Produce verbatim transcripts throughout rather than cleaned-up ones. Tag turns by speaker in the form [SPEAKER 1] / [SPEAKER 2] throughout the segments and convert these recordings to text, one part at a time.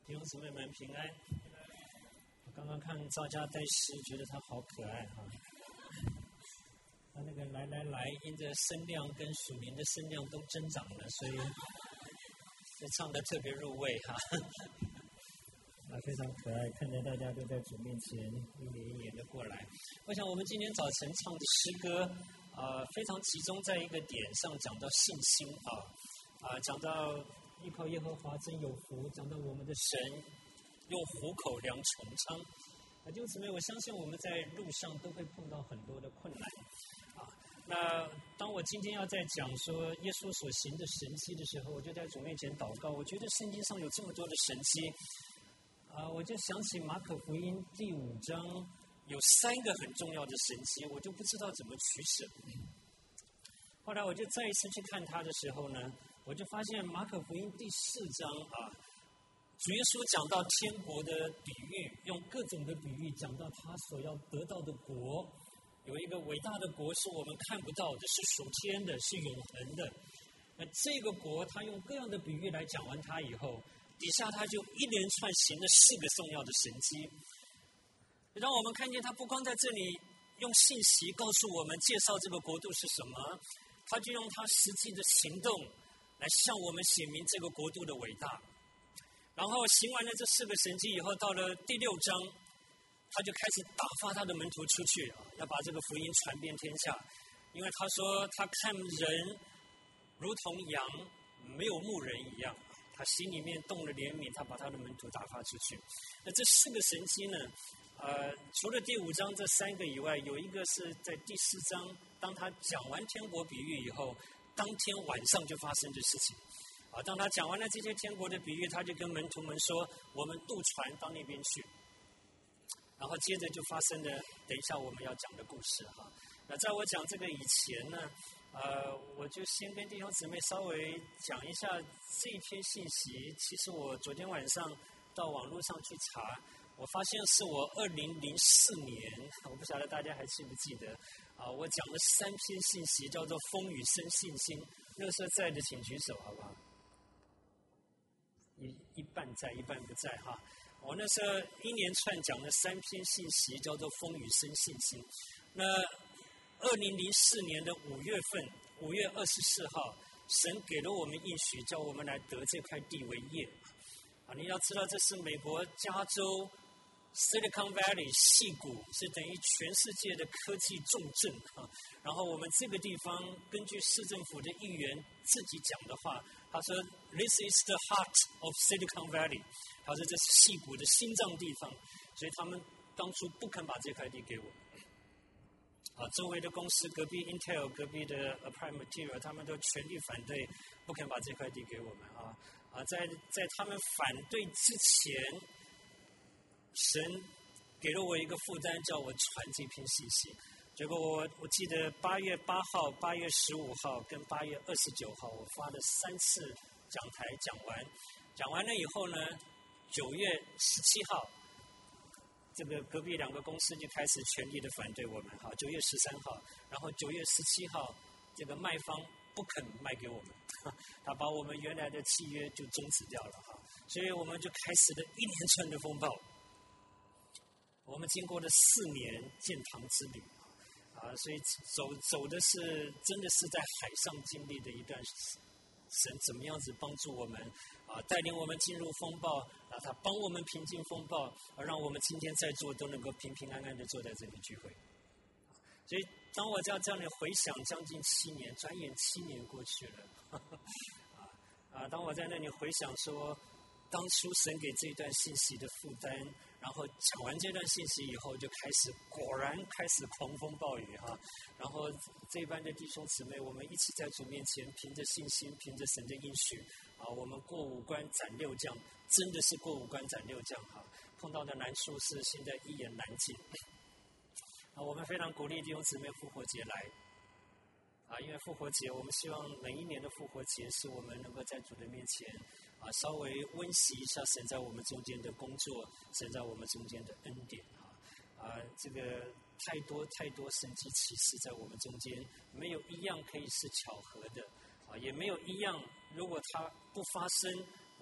[SPEAKER 1] 弟兄姊妹们平安。我刚刚看赵家戴师，觉得他好可爱哈。他那个来来来，因着声量跟属灵的声量都增长了，所以就唱得特别入味哈。啊，非常可爱，看着大家都在主面前一年一年的过来。我想我们今天早晨唱的诗歌，呃，非常集中在一个点上，讲到信心啊，啊，讲到依靠耶和华真有福，讲到我们的神用虎口量穹苍。啊，弟兄姊妹，我相信我们在路上都会碰到很多的困难。啊，那当我今天要在讲说耶稣所行的神迹的时候，我就在主面前祷告。我觉得圣经上有这么多的神迹。啊，我就想起马可福音第五章有三个很重要的神迹，我就不知道怎么取舍。后来我就再一次去看他的时候呢，我就发现马可福音第四章啊，主耶稣讲到天国的比喻，用各种的比喻讲到他所要得到的国，有一个伟大的国是我们看不到的，是属天的，是永恒的。那这个国他用各样的比喻来讲完他以后，底下他就一连串行了四个重要的神迹，让我们看见他不光在这里用信息告诉我们介绍这个国度是什么，他就用他实际的行动来向我们显明这个国度的伟大。然后行完了这四个神迹以后，到了第六章，他就开始打发他的门徒出去，要把这个福音传遍天下。因为他说他看人如同羊没有牧人一样，他心里面动了怜悯，他把他的门徒打发出去。那这四个神迹呢，呃，除了第五章这三个以外，有一个是在第四章，当他讲完天国比喻以后，当天晚上就发生的事情。啊，当他讲完了这些天国的比喻，他就跟门徒们说：“我们渡船到那边去。”然后接着就发生了等一下我们要讲的故事哈。那在我讲这个以前呢，呃，我就先跟弟兄姊妹稍微讲一下这一篇信息。其实我昨天晚上到网络上去查，我发现是我二零零四年，我不晓得大家还记不记得啊？我讲了三篇信息，叫做《风雨生信心》。那个时候在的请举手，好不好？一一半在，一半不在哈。我那时候一连串讲了三篇信息，叫做《风雨生信心》。那二零零四年的五月份，五月二十四号，神给了我们应许，叫我们来得这块地为业。啊，你要知道，这是美国加州 Silicon Valley 矽谷，是等于全世界的科技重镇啊。然后我们这个地方，根据市政府的议员自己讲的话，他说 "This is the heart of Silicon Valley"， 他说这是矽谷的心脏地方，所以他们当初不肯把这块地给我们。啊，周围的公司，隔壁 Intel， 隔壁的 Applied Material， 他们都全力反对，不肯把这块地给我们啊啊，在在他们反对之前，神给了我一个负担，叫我传这篇信息。结果我我记得八月八号、八月十五号跟八月二十九号，我发了三次讲台讲完，讲完了以后呢，九月十七号。这个隔壁两个公司就开始全力的反对我们，哈，九月十三号，然后九月十七号，这个卖方不肯卖给我们，他把我们原来的契约就终止掉了，哈，所以我们就开始了一连串的风暴。我们经过了四年建堂之旅，啊，所以走走的是真的是在海上经历的一段神怎么样子帮助我们啊，带领我们进入风暴啊，他帮我们平静风暴，而让我们今天在座都能够平平安安的坐在这里聚会。所以当我在这样的回想将近七年，转眼七年过去了，呵呵啊啊！当我在那里回想说，当初神给这段信息的负担，然后讲完这段信息以后，就开始果然开始狂风暴雨哈。然后这一班的弟兄姊妹，我们一起在主面前，凭着信心，凭着神的应许啊，我们过五关斩六将，真的是过五关斩六将哈。碰到的难处是现在一言难尽啊。我们非常鼓励弟兄姊妹复活节来啊，因为复活节，我们希望每一年的复活节是我们能够在主的面前啊，稍微温习一下神在我们中间的工作，神在我们中间的恩典啊啊，这个太多太多神迹奇事在我们中间，没有一样可以是巧合的啊，也没有一样如果它不发生，我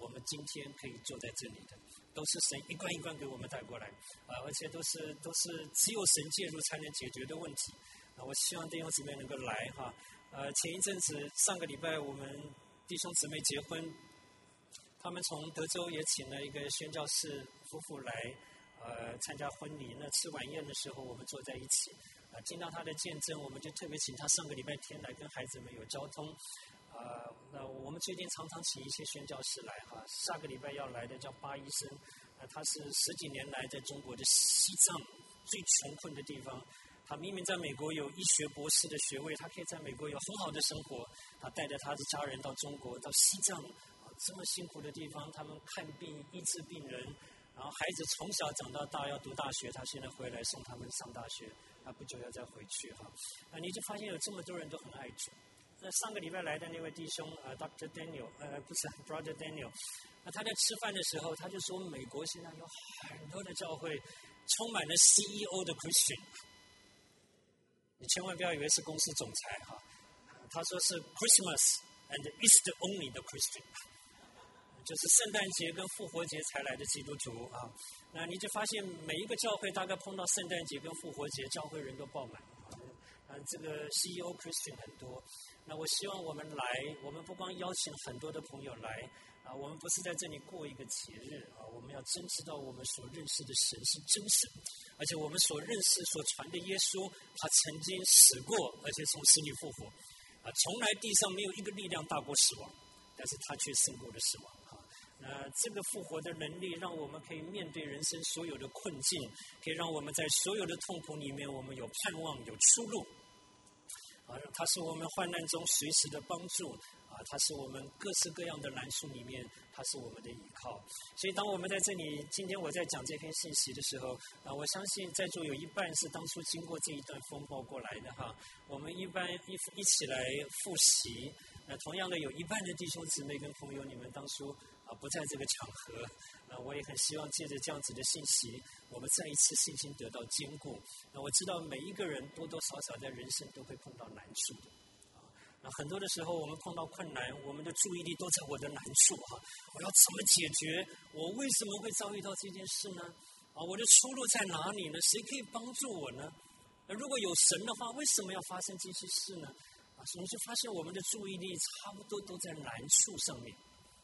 [SPEAKER 1] 我们今天可以坐在这里的，都是神一关一关给我们带过来啊，而且都是都是只有神介入才能解决的问题啊。我希望弟兄姊妹能够来哈。呃，前一阵子上个礼拜我们弟兄姊妹结婚，他们从德州也请了一个宣教士夫妇来呃参加婚礼。那吃晚宴的时候，我们坐在一起啊，听到他的见证，我们就特别请他上个礼拜天来跟孩子们有交通。啊、呃，那我们最近常常请一些宣教士来哈，下个礼拜要来的叫巴医生，啊、呃，他是十几年来在中国的西藏最穷困的地方，他明明在美国有医学博士的学位，他可以在美国有很好的生活，他带着他的家人到中国，到西藏啊、呃、这么辛苦的地方，他们看病医治病人，然后孩子从小长到大要读大学，他现在回来送他们上大学，他不久要再回去哈，啊，你就发现有这么多人都很爱主。那上个礼拜来的那位弟兄啊、呃、，Doctor Daniel， 呃，不是 Brother Daniel， 那他在吃饭的时候，他就说，美国现在有很多的教会充满了 C E O 的 Christian， 你千万不要以为是公司总裁哈，他说是 Christmas and Easter only 的 Christian， 就是圣诞节跟复活节才来的基督徒啊。那你就发现每一个教会大概碰到圣诞节跟复活节，教会人都爆满啊，这个 C E O Christian 很多。那我希望我们来，我们不光邀请很多的朋友来啊，我们不是在这里过一个节日啊，我们要真知道我们所认识的神是真神，而且我们所认识、所传的耶稣，他曾经死过，而且从死里复活啊，从来地上没有一个力量大过死亡，但是他却胜过了死亡啊。那这个复活的能力，让我们可以面对人生所有的困境，可以让我们在所有的痛苦里面，我们有盼望、有出路。啊，它是我们患难中随时的帮助啊，它是我们各式各样的难处里面，它是我们的依靠。所以，当我们在这里，今天我在讲这篇信息的时候啊，我相信在座有一半是当初经过这一段风暴过来的哈。我们一般一一起来复习，那同样的有一半的弟兄姊妹跟朋友，你们当初啊不在这个场合，那我也很希望借着这样子的信息，我们再一次信心得到坚固。那我知道每一个人多多少少在人生都会碰到难处的，啊，那很多的时候我们碰到困难，我们的注意力都在我的难处哈，我要怎么解决？我为什么会遭遇到这件事呢？啊，我的出路在哪里呢？谁可以帮助我呢？那如果有神的话，为什么要发生这些事呢？啊，所以就发现我们的注意力差不多都在难处上面。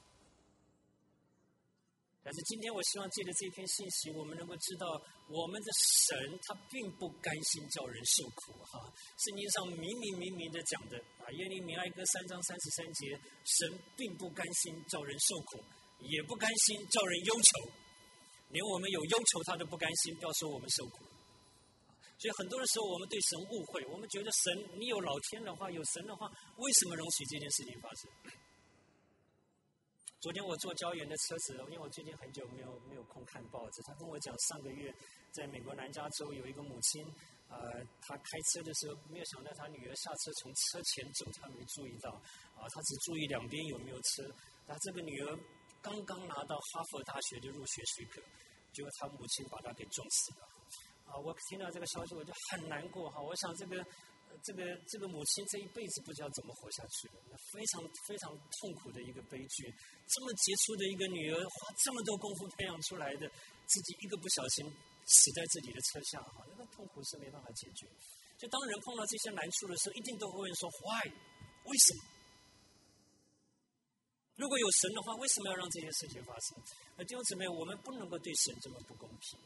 [SPEAKER 1] 但是今天我希望借着这篇信息，我们能够知道我们的神他并不甘心叫人受苦哈。圣经上明明明明的讲的啊，耶利米哀歌三章三十三节，神并不甘心叫人受苦，也不甘心叫人忧愁，连我们有忧愁他都不甘心，不要说我们受苦。所以很多的时候我们对神误会，我们觉得神你有老天的话，有神的话，为什么容许这件事情发生？昨天我坐胶原的车子，因为我最近很久没有没有空看报纸。他跟我讲，上个月在美国南加州有一个母亲，呃，她开车的时候没有想到她女儿下车从车前走，她没注意到，啊，她只注意两边有没有车。她这个女儿刚刚拿到哈佛大学的入学许可，结果她母亲把她给撞死了。啊，我听到这个消息我就很难过哈，我想这个。这个这个母亲这一辈子不知道怎么活下去了，非常非常痛苦的一个悲剧。这么杰出的一个女儿，花这么多功夫培养出来的，自己一个不小心死在自己的车下，哈，那个痛苦是没办法解决。就当人碰到这些难处的时候，一定都会问说 ：“Why？ 为什么？”如果有神的话，为什么要让这些事情发生？那弟兄姊妹，我们不能够对神这么不公平。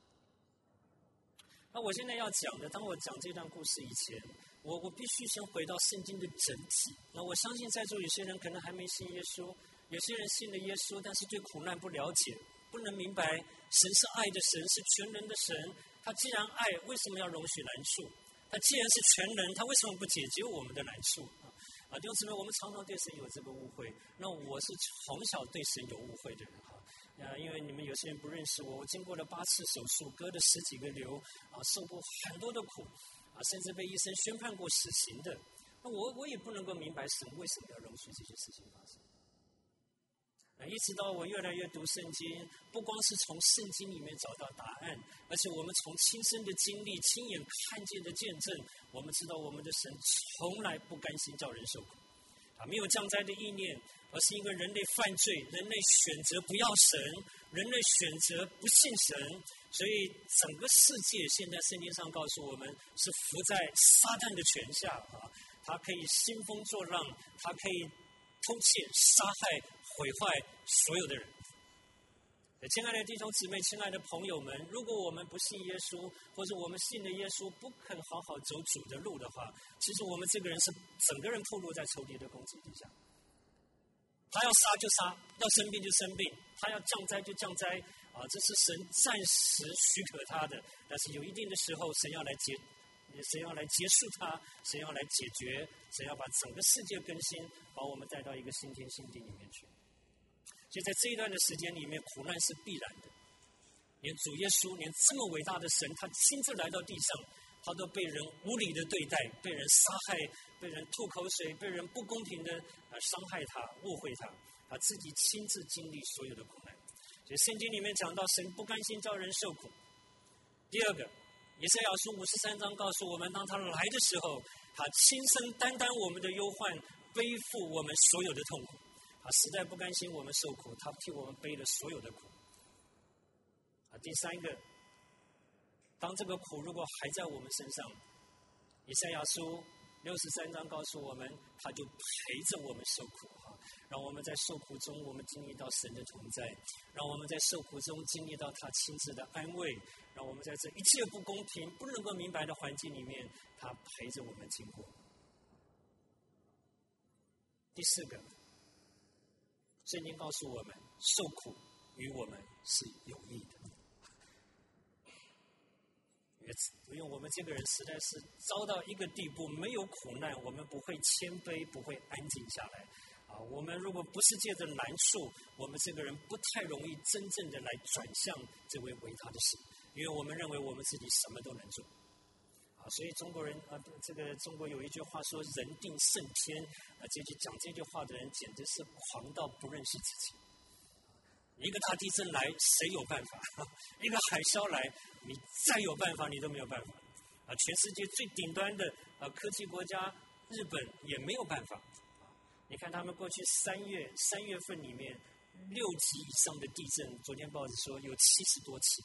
[SPEAKER 1] 那我现在要讲的，当我讲这段故事以前，我我必须先回到圣经的整体。那我相信在座有些人可能还没信耶稣，有些人信了耶稣，但是对苦难不了解，不能明白神是爱的神，是全能的神。他既然爱，为什么要容许难处？他既然是全能，他为什么不解决我们的难处？啊，弟兄姊妹，我们常常对神有这个误会。那我是从小对神有误会的人哈。啊，因为你们有些人不认识我，我经过了八次手术，割了十几个瘤，啊，受过很多的苦，啊，甚至被医生宣判过死刑的。那我我也不能够明白神为什么要容许这些事情发生。啊，一直到我越来越读圣经，不光是从圣经里面找到答案，而且我们从亲身的经历、亲眼看见的见证，我们知道我们的神从来不甘心叫人受苦。啊，没有降灾的意念， 而是因为人类犯罪，人类选择不要神，人类选择不信神，所以整个世界现在圣经上告诉我们是伏在撒旦的权下啊，他可以兴风作浪，他可以偷窃、杀害、毁坏所有的人。亲爱的弟兄姊妹，亲爱的朋友们，如果我们不信耶稣，或者我们信的耶稣不肯好好走主的路的话，其实我们这个人是整个人暴露在仇敌的攻击底下。他要杀就杀，要生病就生病，他要降灾就降灾啊！这是神暂时许可他的，但是有一定的时候，神要来结，神要来结束他，神要来解决，神要把整个世界更新，把我们带到一个新天新地里面去。所以在这一段的时间里面，苦难是必然的。连主耶稣，连这么伟大的神，他亲自来到地上，他都被人无理的对待，被人杀害，被人吐口水，被人不公平的呃伤害他、误会他，他自己亲自经历所有的苦难。所以圣经里面讲到，神不甘心叫人受苦。第二个，以赛亚书五十三章告诉我们，当他来的时候，他亲身担当我们的忧患，背负我们所有的痛苦。他实在不甘心我们受苦，他替我们背了所有的苦。啊，第三个，当这个苦如果还在我们身上，以赛亚书六十三章告诉我们，他就陪着我们受苦哈，让我们在受苦中，我们经历到神的同在，让我们在受苦中经历到他亲自的安慰，让我们在这一切不公平、不能够明白的环境里面，他陪着我们经过。第四个，圣经告诉我们，受苦与我们是有益的。因为我们这个人实在是遭到一个地步，没有苦难，我们不会谦卑，不会安静下来。啊，我们如果不是借着难处，我们这个人不太容易真正的来转向这位伟大的神，因为我们认为我们自己什么都能做。啊，所以中国人啊，这个中国有一句话说“人定胜天”，啊，这句讲这句话的人简直是狂到不认识自己。一个大地震来，谁有办法？一个海啸来，你再有办法，你都没有办法。啊，全世界最顶端的啊科技国家日本也没有办法。啊，你看他们过去三月三月份里面六级以上的地震，昨天报纸说有七十多起。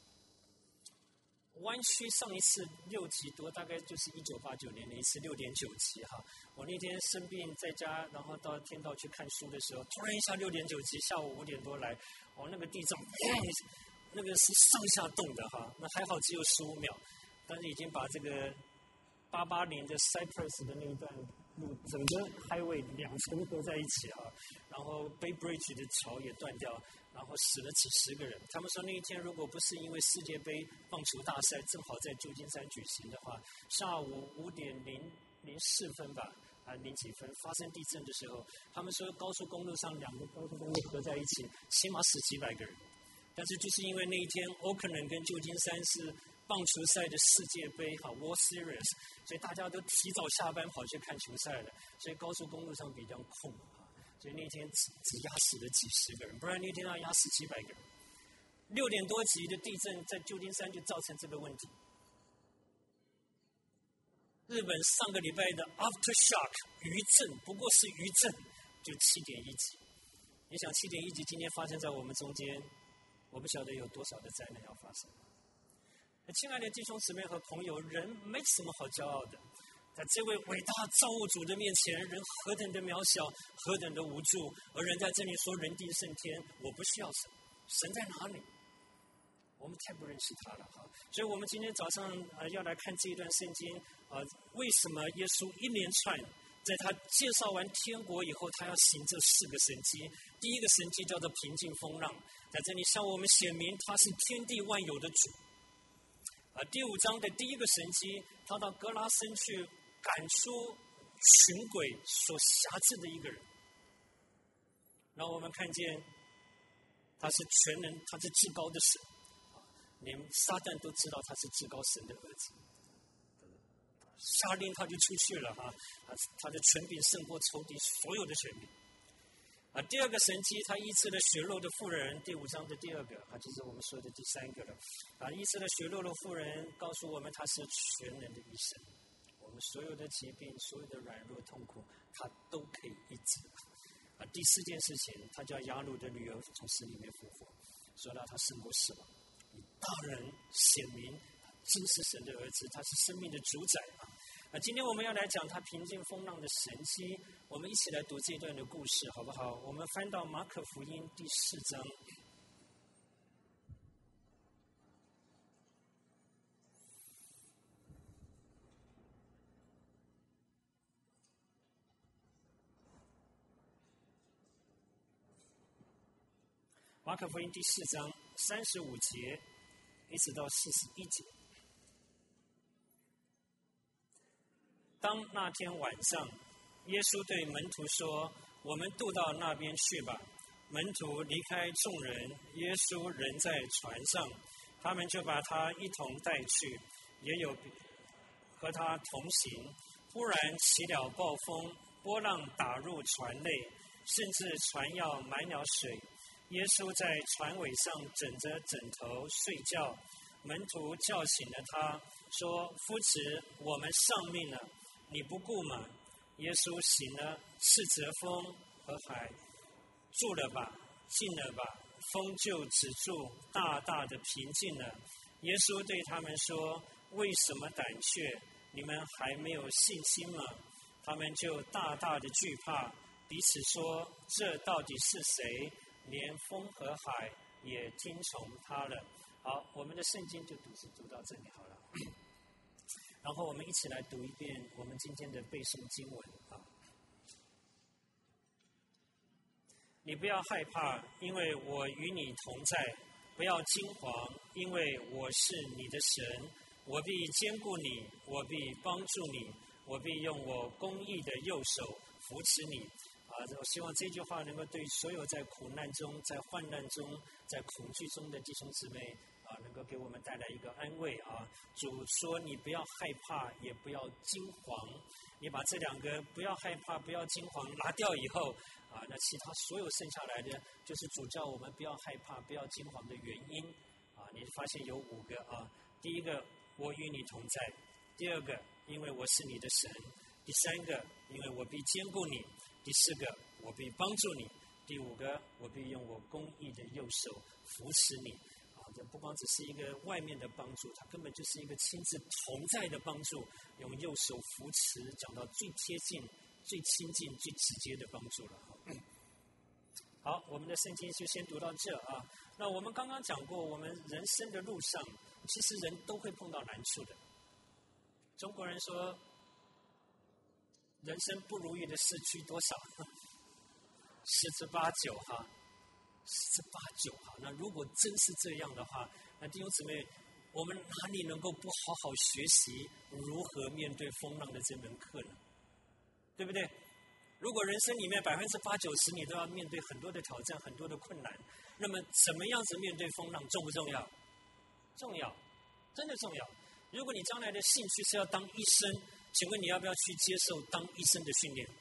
[SPEAKER 1] 湾区上一次六级多，大概就是一九八九年的一次六点九级哈。我那天生病在家，然后到天道去看书的时候，突然一下六点九级，下午五点多来，哦，那个地震，那个是上下动的哈。那还好只有十五秒，但是已经把这个八八年的 Cyprus 的那一段路，整个 highway 两层合在一起哈，然后 Bay Bridge 的桥也断掉。然后死了几十个人。他们说那一天如果不是因为世界杯棒球大赛正好在旧金山举行的话，下午五点零零四分吧，啊零几分发生地震的时候，他们说高速公路上两个高速公路合在一起，起码死几百个人。但是就是因为那一天 Oakland 跟旧金山是棒球赛的世界杯哈 World Series， 所以大家都提早下班跑去看球赛了，所以高速公路上比较空。所以那天只只压死了几十个人，不然那天要压死几百个人。六点多级的地震在旧金山就造成这个问题。日本上个礼拜的 aftershock 余震，不过是余震，就七点一级。你想七点一级今天发生在我们中间，我不晓得有多少的灾难要发生。亲爱的弟兄姊妹和朋友，人没什么好骄傲的。在这位伟大造物主的面前，人何等的渺小，何等的无助，而人在这里说人定胜天，我不需要神，神在哪里？我们太不认识他了哈。所以我们今天早上呃要来看这一段圣经啊、呃，为什么耶稣一连串在他介绍完天国以后，他要行这四个神迹？第一个神迹叫做平静风浪，在这里向我们显明他是天地万有的主。啊，第五章的第一个神迹，他到格拉森去赶出群鬼所辖制的一个人，让我们看见他是全能，他是至高的神，连撒旦都知道他是至高神的儿子，下令他就出去了哈，他的权柄胜过仇敌所有的权柄。啊，第二个神迹，他医治了血漏的妇人，第五章的第二个，啊，就是我们说的第三个了。啊，医治了血漏的妇人，告诉我们他是全能的医生，我们所有的疾病、所有的软弱痛苦，他都可以医治。 啊，第四件事情，他叫雅鲁的女儿从死里面复活，说到他胜过死亡，大人显明，真是神的儿子，他是生命的主宰啊。啊，今天我们要来讲他平静风浪的神迹，我们一起来读这一段的故事，好不好？我们翻到马可福音第四章。马可福音第四章三十五节一直到四十一节。当那天晚上，耶稣对门徒说：“我们渡到那边去吧。”门徒离开众人，耶稣人在船上，他们就把他一同带去，也有和他同行。忽然起了暴风，波浪打入船内，甚至船要满了水。耶稣在船尾上枕着枕头睡觉，门徒叫醒了他，说：“夫子，我们丧命了，你不顾吗？”耶稣醒了，斥责风和海，住了吧，静了吧，风就止住，大大的平静了。耶稣对他们说：“为什么胆怯？你们还没有信心吗？”他们就大大的惧怕，彼此说：“这到底是谁？连风和海也听从他了。”好，我们的圣经就读是读到这里好了。然后我们一起来读一遍我们今天的背诵经文啊。你不要害怕，因为我与你同在；不要惊惶，因为我是你的神。我必坚固你，我必帮助你，我必用我公义的右手扶持你。啊，我希望这句话能够对所有在苦难中、在患难中、在恐惧中的弟兄姊妹啊，能够给我们带来一个安慰啊。主说：“你不要害怕，也不要惊惶。”你把这两个不要害怕、不要惊惶拿掉以后啊，那其他所有剩下来的，就是主叫我们不要害怕、不要惊惶的原因啊。你发现有五个啊，第一个，我与你同在；第二个，因为我是你的神；第三个，因为我必坚固你；第四个，我必帮助你；第五个，我必用我公义的右手扶持你。啊，这不光只是一个外面的帮助，它根本就是一个亲自同在的帮助，用右手扶持，讲到最贴近、最亲近、最直接的帮助了。好，我们的圣经就先读到这啊。那我们刚刚讲过，我们人生的路上，其实人都会碰到难处的。中国人说，人生不如意的事居多少？十之八九哈，十之八九哈。那如果真是这样的话，那弟兄姊妹，我们哪里能够不好好学习如何面对风浪的这门课呢？对不对？如果人生里面百分之八九十你都要面对很多的挑战、很多的困难，那么怎么样子面对风浪重不重要？重要，真的重要。如果你将来的兴趣是要当医生，请问你要不要去接受当医生的训练？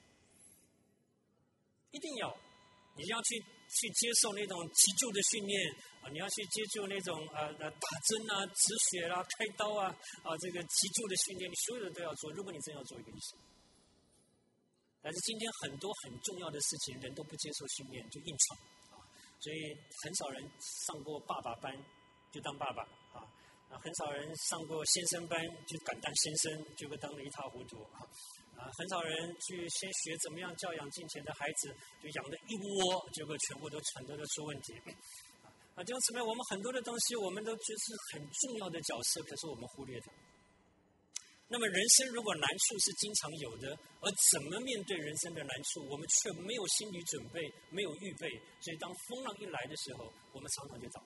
[SPEAKER 1] 一定要，你要去去接受那种急救的训练啊，你要去接受那种呃呃打针啊、止血啦、开刀啊啊这个急救的训练，你所有的都要做。如果你真要做一个医生，但是今天很多很重要的事情，人都不接受训练就硬闯啊，所以很少人上过爸爸班就当爸爸啊。啊，很少人上过先生班就敢当先生，结果当得一塌糊涂啊！啊，很少人去先学怎么样教养金钱的孩子，就养了一窝，结果全部都全都都出问题。啊，弟兄姊妹，我们很多的东西，我们都觉得是很重要的角色，可是我们忽略它。那么，人生如果难处是经常有的，而怎么面对人生的难处，我们却没有心理准备，没有预备，所以当风浪一来的时候，我们常常就倒。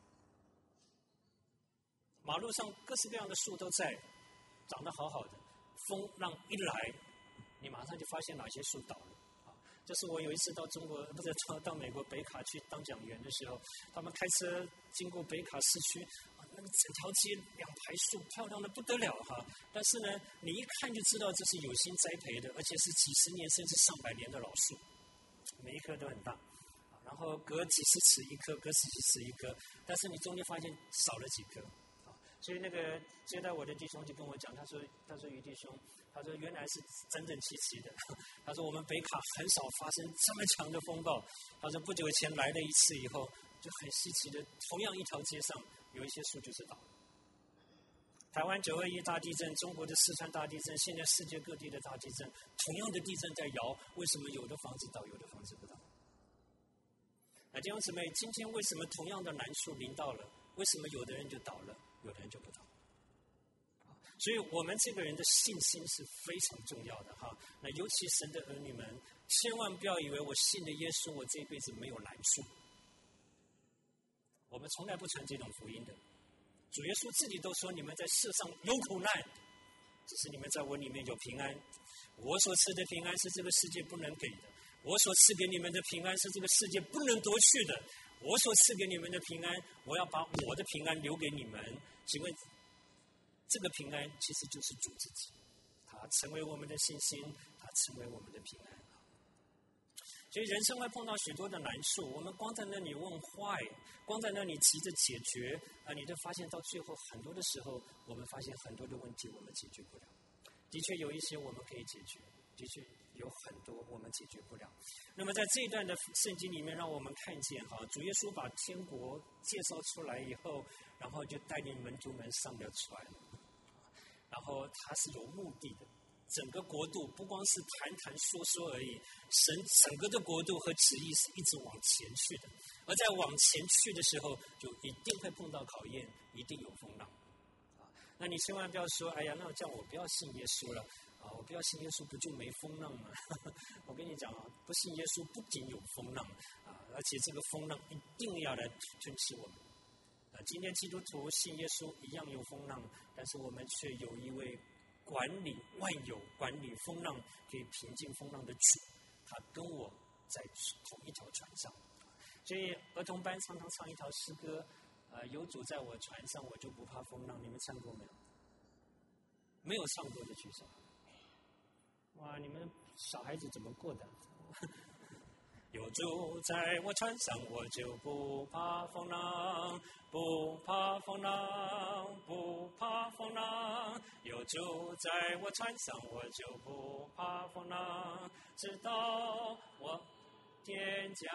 [SPEAKER 1] 马路上各式各样的树都在，长得好好的，风浪一来，你马上就发现哪些树倒了。啊，这是我有一次到中国，不是到到美国北卡去当讲员的时候，他们开车经过北卡市区，啊，那个整条街两排树，漂亮的不得了哈。但是呢，你一看就知道这是有心栽培的，而且是几十年甚至上百年的老树，每一棵都很大。然后隔几十尺一棵，隔几十尺一棵，但是你中间发现少了几棵。所以那个接待我的弟兄就跟我讲，他说：“他说于弟兄， 他说原来是整整齐齐的。他说我们北卡很少发生这么强的风暴。他说不久前来了一次以后，就很稀奇的，同样一条街上有一些树就是倒了。台湾九二一大地震，中国的四川大地震，现在世界各地的大地震，同样的地震在摇，为什么有的房子倒，有的房子不倒？那弟兄姊妹，今天为什么同样的难处临到了，为什么有的人就倒了，有的人就不倒？所以我们这个人的信心是非常重要的哈。那尤其神的儿女们，千万不要以为我信了耶稣，我这一辈子没有难处。我们从来不传这种福音的。主耶稣自己都说，你们在世上有苦难，只是你们在我里面有平安。我所赐的平安是这个世界不能给的，我所赐给你们的平安是这个世界不能夺去的。我所赐给你们的平安，我要把我的平安留给你们。请问这个平安其实就是主自己，他成为我们的信心，他成为我们的平安。所以人生会碰到许多的难处，我们光在那里问坏，光在那里急着解决啊，你就发现到最后很多的时候，我们发现很多的问题我们解决不了。的确有一些我们可以解决，的确有很多我们解决不了。那么在这一段的圣经里面，让我们看见哈，主耶稣把天国介绍出来以后，然后就带领门徒们上了船，然后他是有目的的。整个国度不光是谈谈说说而已，神整个的国度和旨意是一直往前去的，而在往前去的时候，就一定会碰到考验，一定有风浪。啊，那你千万不要说，哎呀，那这样我不要信耶稣了，啊，我不要信耶稣，不就没风浪吗？我跟你讲啊，不信耶稣不仅有风浪啊，而且这个风浪一定要来吞吃我们。啊，今天基督徒信耶稣一样有风浪，但是我们却有一位管理万有、管理风浪、可以平静风浪的主，他跟我在同一条船上。所以儿童班常常唱一条诗歌，呃，有主在我船上，我就不怕风浪。你们唱过没有？没有唱过的举手。哇，你们小孩子怎么过的？有主在我船上，我就不怕风浪，不怕风浪，不怕风浪。有主在我船上，我就不怕风浪。直到我天家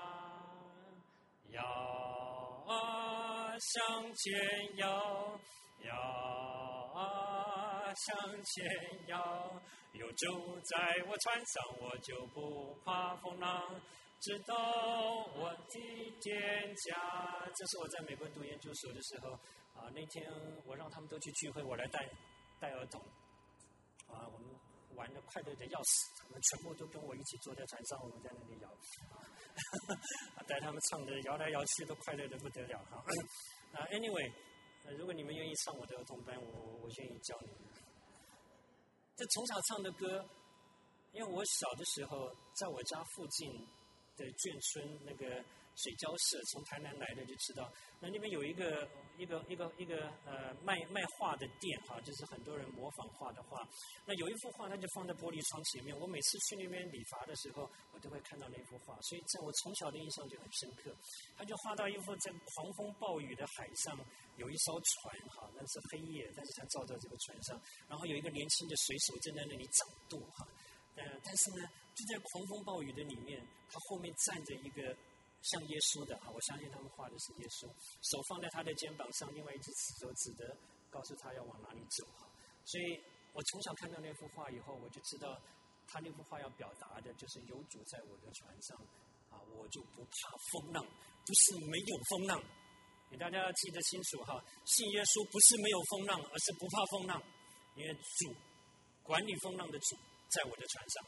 [SPEAKER 1] 要啊向前摇，要啊向前摇。有主在我船上，我就不怕风浪，直到我的天家。这是我在美国读研究所的时候啊，那天我让他们都去聚会，我来带带儿童啊，我们玩的快乐的要死，他们全部都跟我一起坐在船上，我们在那里摇啊，带他们唱的摇来摇去，都快乐的不得了哈。啊 ，anyway， 如果你们愿意上我的儿童班，我我愿意教你们。这从小唱的歌，因为我小的时候在我家附近的眷村那个水交社，从台南来的就知道，那那边有一个一个一个一个呃卖卖画的店哈，就是很多人模仿画的画。那有一幅画，它就放在玻璃窗前面。我每次去那边理发的时候，我都会看到那幅画，所以在我从小的印象就很深刻。他就画到一幅在狂风暴雨的海上，有一艘船哈，那是黑夜，但是他照在这个船上，然后有一个年轻的水手正在那里掌舵哈。呃，但是呢，就在狂风暴雨的里面，他后面站着一个像耶稣的啊，我相信他们画的是耶稣，手放在他的肩膀上，另外一只手指的告诉他要往哪里走哈。所以我从小看到那幅画以后，我就知道他那幅画要表达的就是有主在我的船上啊，我就不怕风浪，不是没有风浪。给大家要记得清楚哈，信耶稣不是没有风浪，而是不怕风浪，因为主管理风浪的主在我的船上。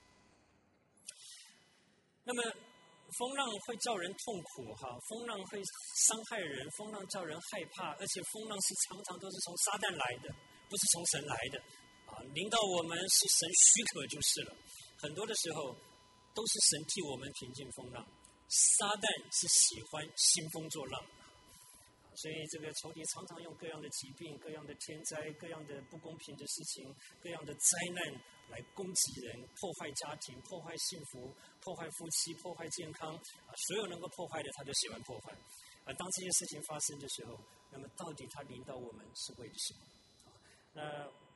[SPEAKER 1] 那么风浪会叫人痛苦哈，风浪会伤害人，风浪叫人害怕，而且风浪是常常都是从撒旦来的，不是从神来的啊。临到我们是神许可就是了，很多的时候都是神替我们平静风浪，撒旦是喜欢兴风作浪。所以这个仇敌常常用各样的疾病、各样的天灾、各样的不公平的事情、各样的灾难来攻击人，破坏家庭、破坏幸福、破坏夫妻、破坏健康啊，所有能够破坏的他就喜欢破坏。啊，当这些事情发生的时候，那么到底他临到我们是为了什么？啊，那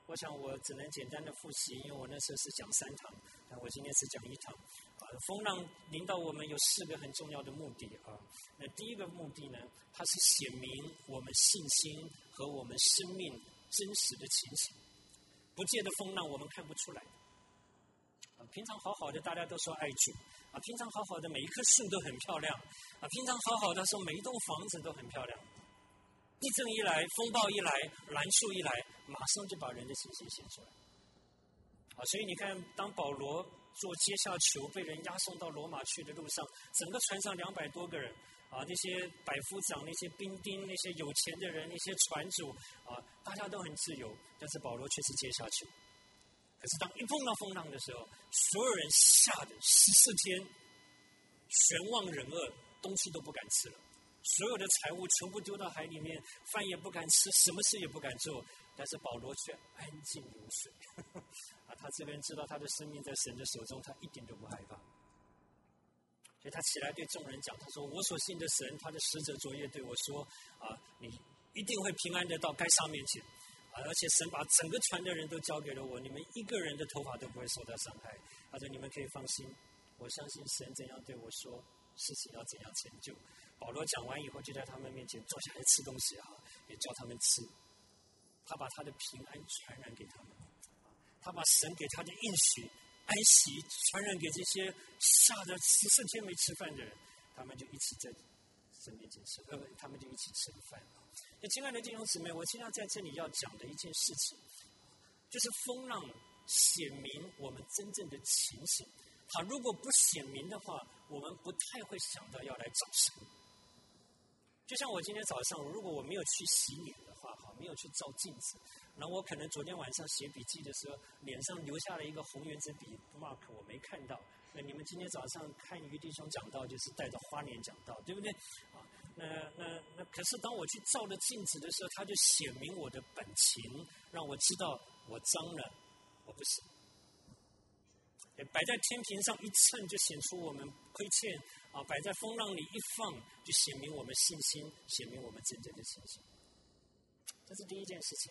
[SPEAKER 1] 我想我只能简单的复习，因为我那时候是讲三堂，但我今天是讲一堂。啊，风浪临到我们有四个很重要的目的啊。那第一个目的呢，它是显明我们信心和我们生命真实的情形。不借的风浪我们看不出来。啊，平常好好的大家都说爱主，啊，平常好好的每一棵树都很漂亮，啊，平常好好的说每一栋房子都很漂亮。地震一来，风暴一来，拦树一来，马上就把人的信心显出来。啊，所以你看，当保罗坐阶下囚被人押送到罗马去的路上，整个船上两百多个人，啊，那些百夫长、那些兵丁、那些有钱的人、那些船主，啊，大家都很自由，但是保罗却是阶下囚。可是当一碰到风浪的时候，所有人吓得十四天悬望忍饿，东西都不敢吃了。所有的财物全部丢到海里面，饭也不敢吃，什么事也不敢做。但是保罗却安静如水。啊，他这个人知道他的生命在神的手中，他一点都不害怕。所以他起来对众人讲，他说：“我所信的神，他的使者昨夜对我说，啊，你一定会平安的到该上面去。啊，而且神把整个船的人都交给了我，你们一个人的头发都不会受到伤害。他说你们可以放心，我相信神怎样对我说，事情要怎样成就。”保罗讲完以后，就在他们面前坐下来吃东西啊，也叫他们吃。他把他的平安传染给他们，他把神给他的应许、安息传染给这些吓得十四天没吃饭的人，他们就一起在神面前吃，呃，他们就一起吃饭。那亲爱的弟兄姊妹，我现在在这里要讲的一件事情，就是风浪显明我们真正的情形。好，如果不显明的话，我们不太会想到要来找神。就像我今天早上，如果我没有去洗脸的话，哈，没有去照镜子，然后我可能昨天晚上写笔记的时候，脸上留下了一个红圆珠笔 mark， 我没看到。那你们今天早上看于弟兄讲道，就是带着花脸讲道，对不对？啊，那那那，可是当我去照了镜子的时候，它就显明我的本情，让我知道我脏了，我不行。摆在天平上一称，就显出我们亏欠啊；摆在风浪里一放，就显明我们信心，显明我们真正的信心。这是第一件事情。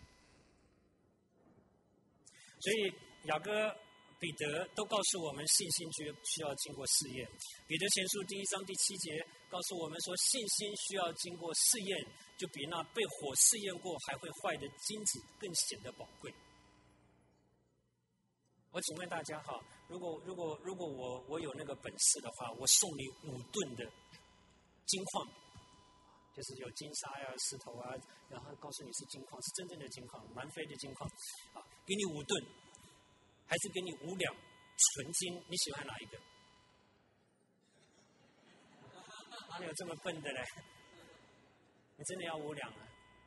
[SPEAKER 1] 所以雅各、彼得都告诉我们，信心需需要经过试验。彼得前书第一章第七节告诉我们说，信心需要经过试验，就比那被火试验过还会坏的金子更显得宝贵。我请问大家哈，如果如果如果我我有那个本事的话，我送你五吨的金矿，就是有金沙呀、石头啊，然后告诉你是金矿，是真正的金矿，南非的金矿，啊，给你五吨，还是给你五两纯金？你喜欢哪一个？哪里有这么笨的嘞？你真的要五两啊？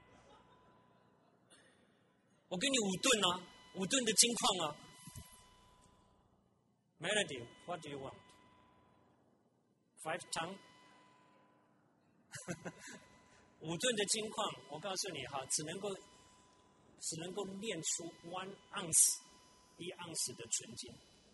[SPEAKER 1] 我给你五吨啊，五吨的金矿啊。Melody, what do you want? Five ton? 五吨的金矿，我告诉你哈，只能够只能够炼出 one ounce 一盎司的纯金。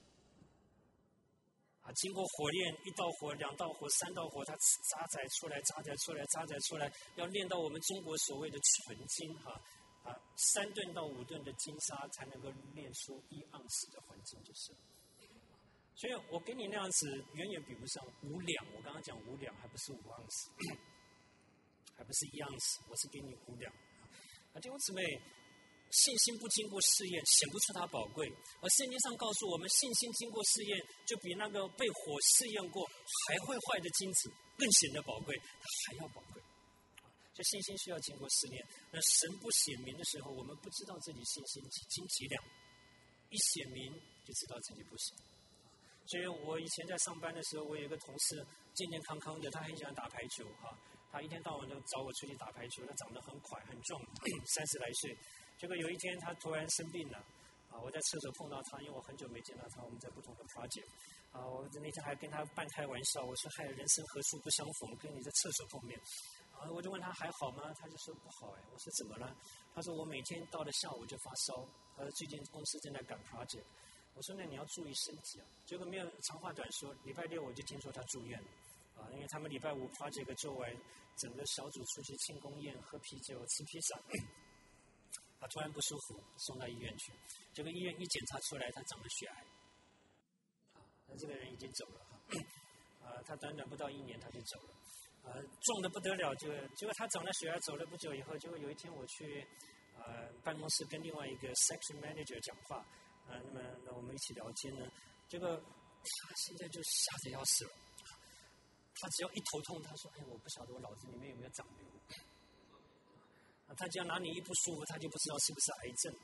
[SPEAKER 1] 啊，经过火炼，一道火、两道火、三道火，它扎载出来、扎载出来、扎载出来，要炼到我们中国所谓的纯金哈啊，三吨到五吨的金沙才能够炼出一盎司的黄金，就是。所以我给你那样子远远比不上五两，我刚刚讲五两还不是五盎司，还不是一盎司，我是给你五两。啊，弟兄姊妹，信心不经过试验，显不出它宝贵。而圣经上告诉我们，信心经过试验，就比那个被火试验过还会坏的金子更显得宝贵，它还要宝贵。所以信心需要经过试验。那神不显明的时候，我们不知道自己信心几斤几两；一显明，就知道自己不行。所以我以前在上班的时候，我有一个同事健健康康的，他很喜欢打排球哈，他一天到晚都找我出去打排球，他长得很快很壮，三十来岁。结果有一天他突然生病了，啊，我在厕所碰到他，因为我很久没见到他，我们在不同的 project， 啊，我那天还跟他半开玩笑，我说嗨，人生何处不相逢，跟你在厕所碰面，啊，我就问他还好吗？他就说不好哎，我说怎么了？他说我每天到了下午就发烧，他说最近公司正在赶 project。我说那你要注意身体啊，结果没有长话短说，礼拜六我就听说他住院了，啊，因为他们礼拜五发这个做完，整个小组出去庆功宴、喝啤酒、吃披萨，啊， 他突然不舒服，送到医院去，结果医院一检查出来，他长了血癌。啊，那这个人已经走了哈，啊，他短短不到一年他就走了，啊，重的不得了，就结果他长了血癌，走了不久以后，结果有一天我去呃办公室跟另外一个 section manager 讲话，啊，那么那我们一起聊天呢，结果他现在就吓得要死了。他只要一头痛，他说：“哎，我不晓得我脑子里面有没有长瘤。”啊，他只要哪里一不舒服，他就不知道是不是癌症。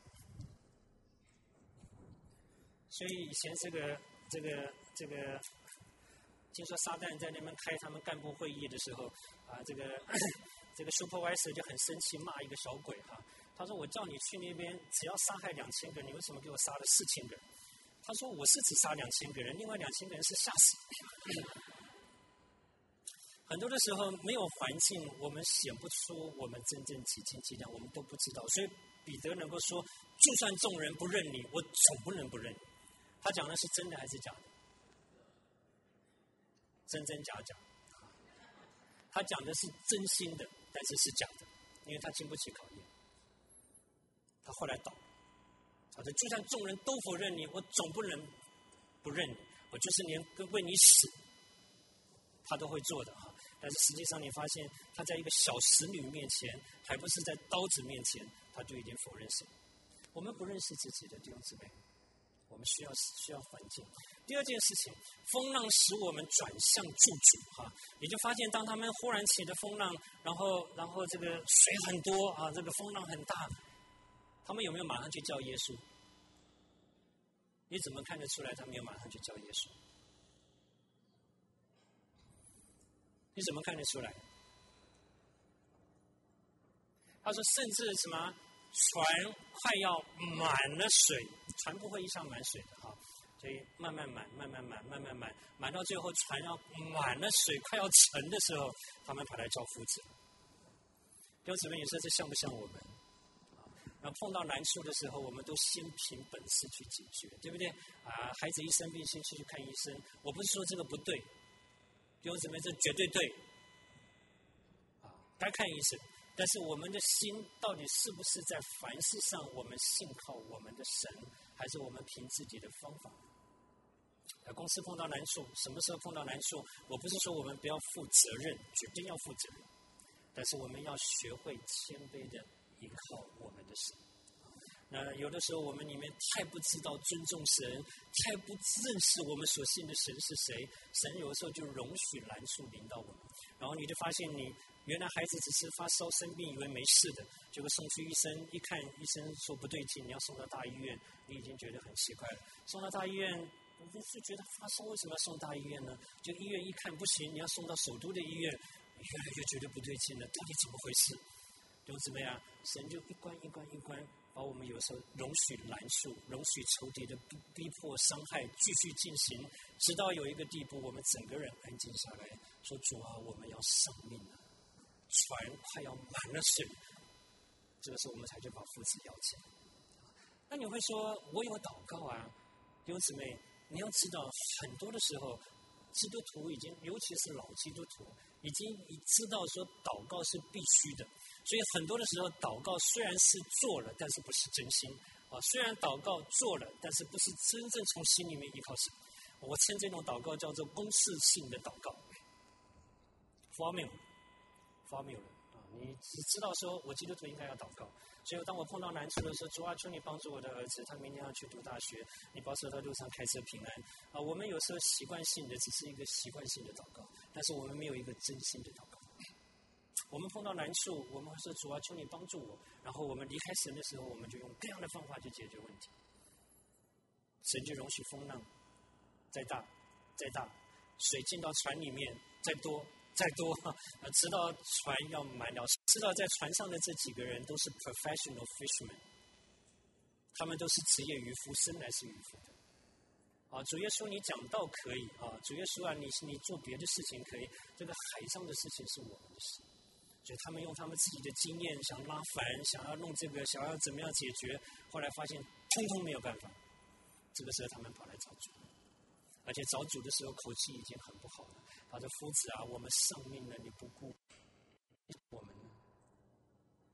[SPEAKER 1] 所以以前这个这个这个，听说撒旦在那边开他们干部会议的时候，啊，这个这个 supervisor 就很生气，骂一个小鬼哈、啊。他说：“我叫你去那边，只要杀害两千个人，你为什么给我杀了四千个人？”他说：“我是只杀两千个人，另外两千个人是吓死。”很多的时候没有环境，我们显不出我们真正几斤几两，我们都不知道。所以彼得能够说，就算众人不认你，我总不能不认你。他讲的是真的还是假的？真真假假。他讲的是真心的，但是是假的，因为他经不起考验。他后来倒，他说就算众人都否认你，我总不能不认你，我就是连为你死，他都会做的哈。但是实际上，你发现他在一个小使女面前，还不是在刀子面前，他就已经否认神。我们不认识自己的弟兄姊妹，我们需要需要环境。第二件事情，风浪使我们转向救主哈，你就发现当他们忽然起的风浪，然后然后这个水很多啊，这个风浪很大，他们有没有马上去叫耶稣？你怎么看得出来他们有马上去叫耶稣？你怎么看得出来？他说，甚至什么船快要满了水，船不会一下满水的哈，所以慢慢满，慢慢满，慢慢满，满到最后船要满了水，快要沉的时候，他们跑来叫夫子。弟兄姊妹，你说这像不像我们？然后碰到难处的时候，我们都先凭本事去解决，对不对？啊，孩子一生病，先去看医生。我不是说这个不对。弟兄姊妹，这绝对对，啊，该看医生。但是我们的心到底是不是在凡事上，我们信靠我们的神，还是我们凭自己的方法？啊，公司碰到难处，什么时候碰到难处？我不是说我们不要负责任，绝对要负责任，但是我们要学会谦卑的依靠我们的神。那有的时候我们里面太不知道尊重神，太不认识我们所信的神是谁，神有的时候就容许难处临到我们，然后你就发现你原来孩子只是发烧生病，以为没事的，结果送去医生一看，医生说不对劲，你要送到大医院，你已经觉得很奇怪了。送到大医院，我就是觉得发烧为什么要送大医院呢？就医院一看不行，你要送到首都的医院，你越来越觉得不对劲了，到底怎么回事？弟兄姊妹啊，神就一关一关一关，把我们有时候容许难处，容许仇敌的逼逼迫伤害继续进行，直到有一个地步，我们整个人安静下来，说主啊，我们要丧命了，船快要满了水，这个时候我们才去把夫子邀请。那你会说，我有祷告啊，弟兄姊妹，你要知道，很多的时候，基督徒已经，尤其是老基督徒，已经知道说祷告是必须的。所以很多的时候，祷告虽然是做了，但是不是真心啊。虽然祷告做了，但是不是真正从心里面依靠神。我称这种祷告叫做公式性的祷告 ，formula formula 啊。你只知道说我基督徒应该要祷告，所以当我碰到难处的时候，主啊，求你帮助我的儿子，他明天要去读大学，你保守他路上开车平安啊。我们有时候习惯性的只是一个习惯性的祷告，但是我们没有一个真心的祷告。我们碰到难处，我们会说主啊，求你帮助我。然后我们离开神的时候，我们就用各样的方法去解决问题。神就容许风浪再大再大，水进到船里面再多再多，直到船要满了。知道在船上的这几个人都是 professional fishermen， 他们都是职业渔夫，生来是渔夫的。啊，主耶稣，你讲道可以啊，主耶稣啊，你你做别的事情可以，这个海上的事情是我们的事。所以他们用他们自己的经验想拉帆，想要弄这个，想要怎么样解决，后来发现通通没有办法。这个时候他们跑来找主，而且找主的时候口气已经很不好了。他说：“夫子啊，我们丧命了，你不顾我们呢？”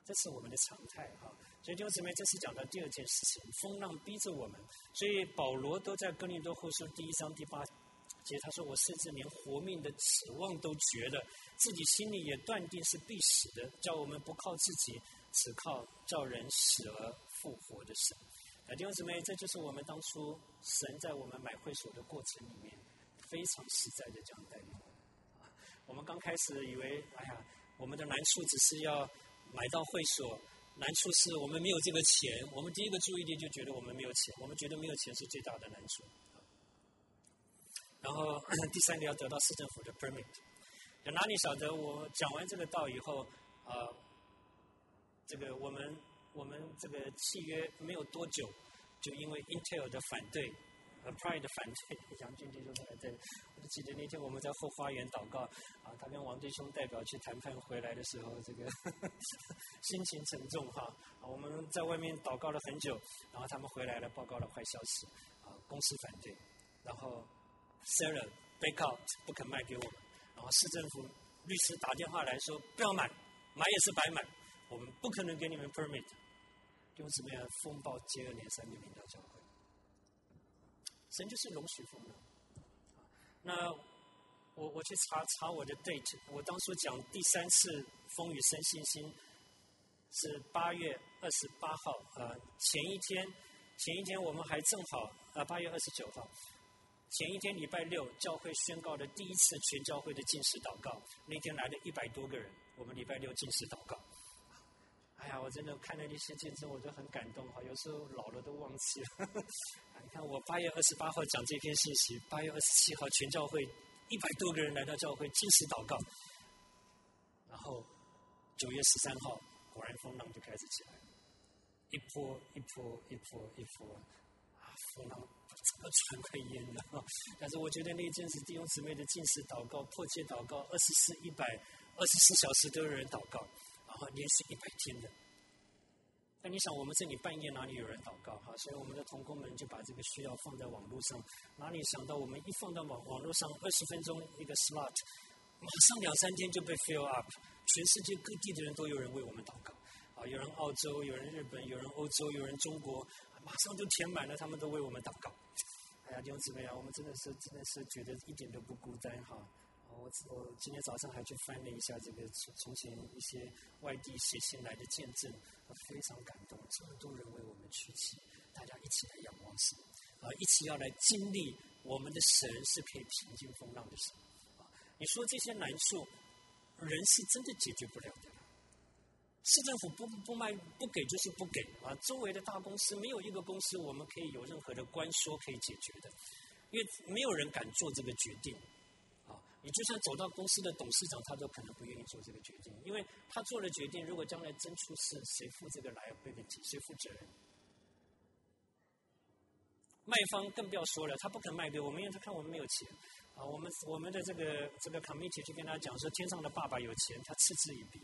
[SPEAKER 1] 这是我们的常态哈。所以弟兄姊妹，这是讲到第二件事情，风浪逼着我们。所以保罗都在哥林多后书第一章第八节，他说：“我甚至连活命的指望都绝了，自己心里也断定是必死的，叫我们不靠自己，只靠叫人死而复活的神。”弟兄姊妹，这就是我们当初神在我们买会所的过程里面非常实在的这样带领我们。我们刚开始以为，哎呀，我们的难处只是要买到会所，难处是我们没有这个钱。我们第一个注意力就觉得我们没有钱，我们觉得没有钱是最大的难处。然后第三个要得到市政府的 permit。哪里晓得我讲完这个道以后，呃，这个我们我们这个契约没有多久，就因为 Intel 的反对。Pride 的反对，杨俊弟兄在这里。我记得那天我们在后花园祷告，啊，他跟王弟兄代表去谈判回来的时候，这个呵呵心情沉重哈。啊，我们在外面祷告了很久，然后他们回来了，报告了坏消息，啊，公司反对，然后 Sarah back out 不肯卖给我们，然后市政府律师打电话来说不要买，买也是白买，我们不可能给你们 permit。弟兄姊妹，风暴接二连三的临到教会。神就是容许风浪。那我我去查查我的 date， 我当初讲第三次风雨生信心是八月二十八号，呃，前一天前一天我们还正好呃八月二十九号，前一天礼拜六教会宣告的第一次全教会的禁食祷告，那天来了一百多个人，我们礼拜六禁食祷告。哎呀，我真的看了那些见证，我都很感动哈。有时候老了都忘记了。你看，我八月二十八号讲这篇信息，八月二十七号全教会一百多个人来到教会禁食祷告，然后九月十三号，果然风浪就开始起来了，一波一波一波一波，啊，风浪整个船快淹了。但是我觉得那一阵子弟兄姊妹的禁食祷告、迫切祷告，二十四一百二十四小时都有人祷告。然后连续一百天的，那你想我们这里半夜哪里有人祷告哈？所以我们的同工们就把这个需要放在网络上，哪里想到我们一放到网网络上，二十分钟一个 slot， 马上两三天就被 fill up， 全世界各地的人都有人为我们祷告啊，有人澳洲，有人日本，有人欧洲，有人中国，马上都填满了，他们都为我们祷告。哎呀，弟兄姊妹啊，我们真的是真的是觉得一点都不孤单哈。我我今天早上还去翻了一下这个从前一些外地写信来的见证，非常感动，这么多人为我们屈膝，大家一起来仰望神，啊，一起要来经历我们的神是可以平静风浪的神。啊，你说这些难处，人是真的解决不了的。市政府不不卖不给就是不给啊，周围的大公司没有一个公司我们可以有任何的关说可以解决的，因为没有人敢做这个决定。你就算走到公司的董事长，他都可能不愿意做这个决定，因为他做了决定，如果将来真出事，谁负这个liability，谁负责任？卖方更不要说了，他不肯卖给我们，因为他看我们没有钱啊。我们我们的这个这个 committee 就跟他讲说，天上的爸爸有钱，他嗤之以鼻。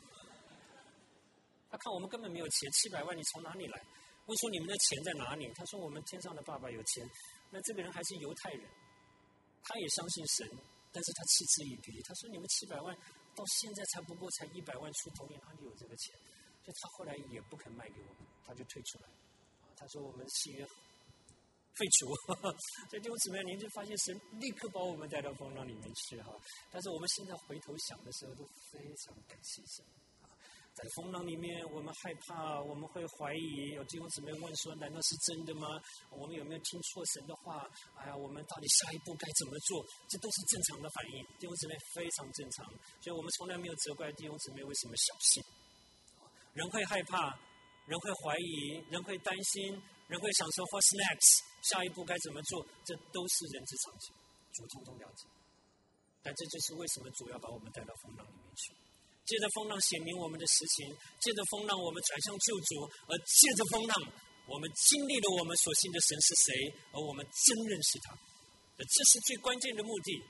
[SPEAKER 1] 他看我们根本没有钱，七百万你从哪里来？问说你们的钱在哪里？他说我们天上的爸爸有钱。那这个人还是犹太人，他也相信神。但是他嗤之以鼻，他说你们七百万到现在才不过才一百万出头，你哪里有这个钱？就他后来也不肯卖给我们，他就退出来。他说我们契约废除。所以弟兄姊妹，您就发现神立刻把我们带到风浪里面去哈。但是我们现在回头想的时候，都非常感谢神。在风浪里面，我们害怕，我们会怀疑。有弟兄姊妹问说：“难道是真的吗？我们有没有听错神的话？哎呀，我们到底下一步该怎么做？”这都是正常的反应，弟兄姊妹非常正常。所以我们从来没有责怪弟兄姊妹为什么小信。人会害怕，人会怀疑，人会担心，人会想说 "What's next？" 下一步该怎么做？这都是人之常情，主通通了解。但这就是为什么主要把我们带到风浪里面去。借着风浪显明我们的实情，借着风浪我们转向救主，而借着风浪我们经历了我们所信的神是谁，而我们真认识他，这是最关键的目的。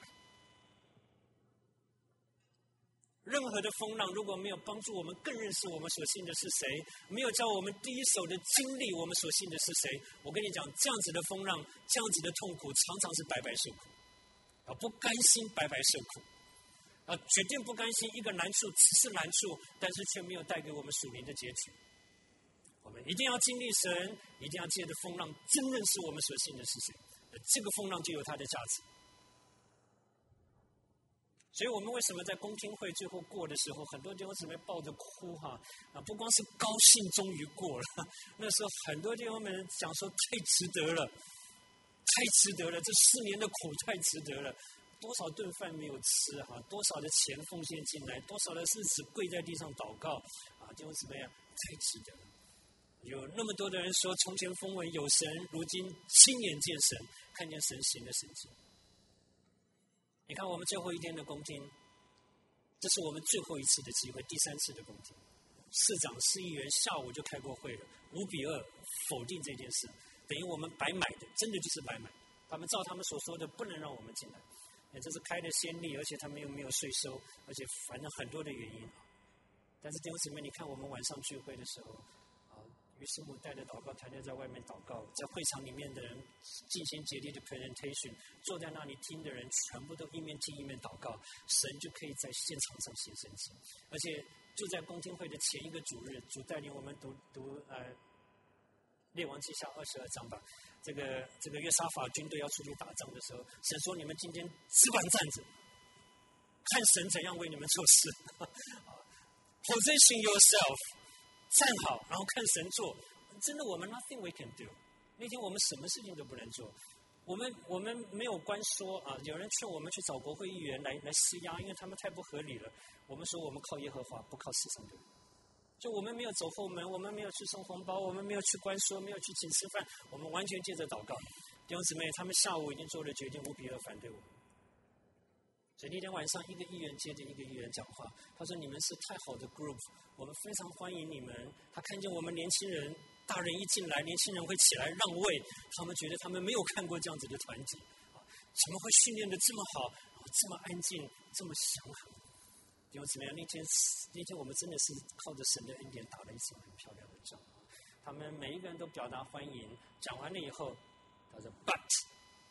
[SPEAKER 1] 任何的风浪如果没有帮助我们更认识我们所信的是谁，没有叫我们第一手的经历我们所信的是谁，我跟你讲，这样子的风浪，这样子的痛苦常常是白白受苦，不甘心白白受苦。 啊，决定不甘心一个难处只是难处，但是却没有带给我们属灵的结局。我们一定要经历神，一定要借着风浪真认识我们所信的是谁，这个风浪就有它的价值。所以我们为什么在公听会最后过的时候，很多弟兄姊妹抱着哭哈啊，不光是高兴终于过了，那时候很多弟兄们讲说太值得了，太值得了，这四年的苦太值得了。多少顿饭没有吃哈，多少的钱奉献进来，多少的日子跪在地上祷告啊，弟兄姊妹啊，太值得了。有那么多的人说，从前风闻有神，如今亲眼见神，看见神行的神迹。你看我们最后一天的公听，这是我们最后一次的机会，第三次的公听。市长、市议员下午就开过会了，五比二否定这件事，等于我们白买的，真的就是白买。他们照他们所说的，不能让我们进来。这是开的先例，而且他们又没有税收，而且反正很多的原因。但是弟兄姊妹，你看我们晚上聚会的时候，啊，于师母带着祷告团队在外面祷告，在会场里面的人尽心竭力的 presentation， 坐在那里听的人全部都一面听一面祷告，神就可以在现场上显神迹。而且就在公听会的前一个主日，主带领我们读读呃列王记下二十二章吧。这个这个约沙法军队要出去打仗的时候，神说你们今天只管站着，看神怎样为你们做事。Position yourself， 站好，然后看神做。真的，我们 nothing we can do。那天我们什么事情都不能做。我们我们没有关说啊，有人劝我们去找国会议员来来施压，因为他们太不合理了。我们说我们靠耶和华，不靠世上的人。就我们没有走后门，我们没有去送红包，我们没有去关说，没有去请吃饭，我们完全接着祷告。弟兄姊妹，他们下午已经做了决定，五比二反对我们。所以那天晚上，一个议员接着一个议员讲话，他说：“你们是太好的 group， 我们非常欢迎你们。”他看见我们年轻人、大人一进来，年轻人会起来让位，他们觉得他们没有看过这样子的团体，啊，怎么会训练得这么好，这么安静，这么祥和？弟兄姊妹，那天那天我们真的是靠着神的恩典打了一场很漂亮的仗。他们每一个人都表达欢迎，讲完了以后，他说 ：“But，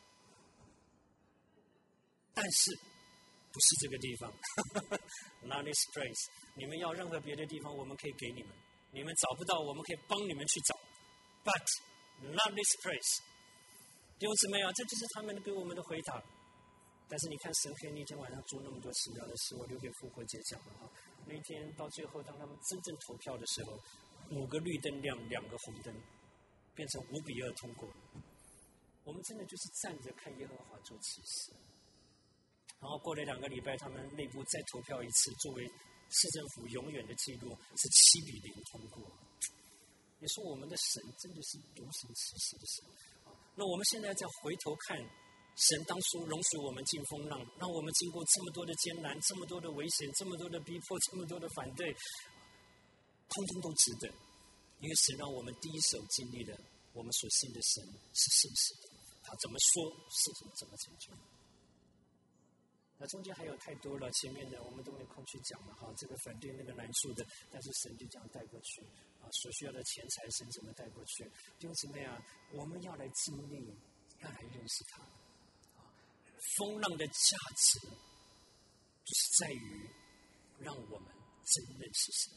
[SPEAKER 1] 但是不是这个地方，Not this place。你们要任何别的地方，我们可以给你们。你们找不到，我们可以帮你们去找。But not this place。”弟兄姊妹啊，这就是他们给我们的回答。但是你看，神可以那天晚上做那么多奇妙的事，我留给复活节讲了哈。那一天到最后，当他们真正投票的时候，五个绿灯亮，两个红灯，变成五比二通过了。我们真的就是站着看耶和华做奇事。然后过了两个礼拜，他们内部再投票一次，作为市政府永远的记录是七比零通过。你说我们的神真的是独行其事的神啊！那我们现在再回头看。神当初容许我们进风浪，让我们经过这么多的艰难，这么多的危险，这么多的逼迫，这么多的反对，通通都值得。因为神让我们第一手经历了我们所信的神是信实的，他怎么说，事情怎么成就。那中间还有太多了，前面的我们都没空去讲了哈。这个反对那个难处的，但是神就这样带过去啊，所需要的钱财神怎么带过去？弟兄姊妹啊，我们要来经历，要来认识他。风浪的价值，就是在于让我们真认识神。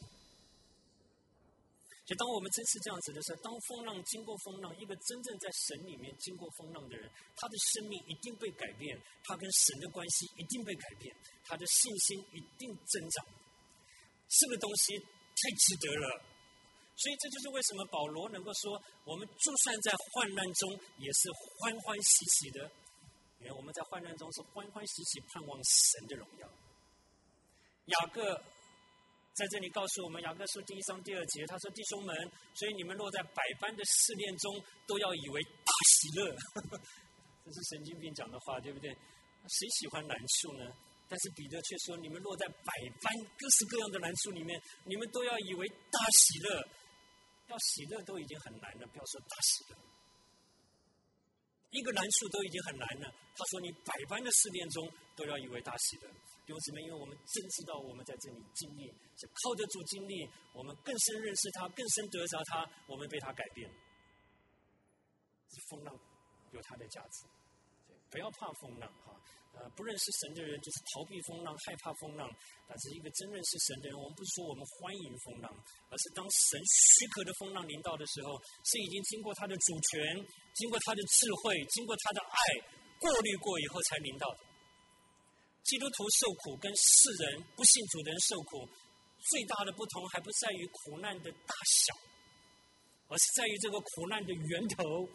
[SPEAKER 1] 所以，当我们真是这样子的时候，当风浪经过风浪，一个真正在神里面经过风浪的人，他的生命一定被改变，他跟神的关系一定被改变，他的信心一定增长。这个东西太值得了。所以，这就是为什么保罗能够说，我们就算在患难中，也是欢欢喜喜的。因为我们在患难中是欢欢喜喜盼望神的荣耀。雅各在这里告诉我们，雅各书第一章第二节，他说：“弟兄们，所以你们落在百般的试炼中，都要以为大喜乐。”这是神经病讲的话，对不对？谁喜欢难处呢？但是彼得却说：“你们落在百般各式各样的难处里面，你们都要以为大喜乐。要喜乐都已经很难了，不要说大喜乐。”一个难处都已经很难了，他说你百般的试炼中都要以为大喜乐。弟兄姊妹，因为我们真知道我们在这里经历，是靠着主经历，我们更深认识他，更深得着他，我们被他改变。风浪有它的价值，不要怕风浪哈。 呃，不认识神的人就是逃避风浪、害怕风浪。但是一个真认识神的人，我们不是说我们欢迎风浪，而是当神许可的风浪临到的时候，是已经经过他的主权、经过他的智慧、经过他的爱过滤过以后才临到的。基督徒受苦跟世人不信主的人受苦最大的不同，还不在于苦难的大小，而是在于这个苦难的源头。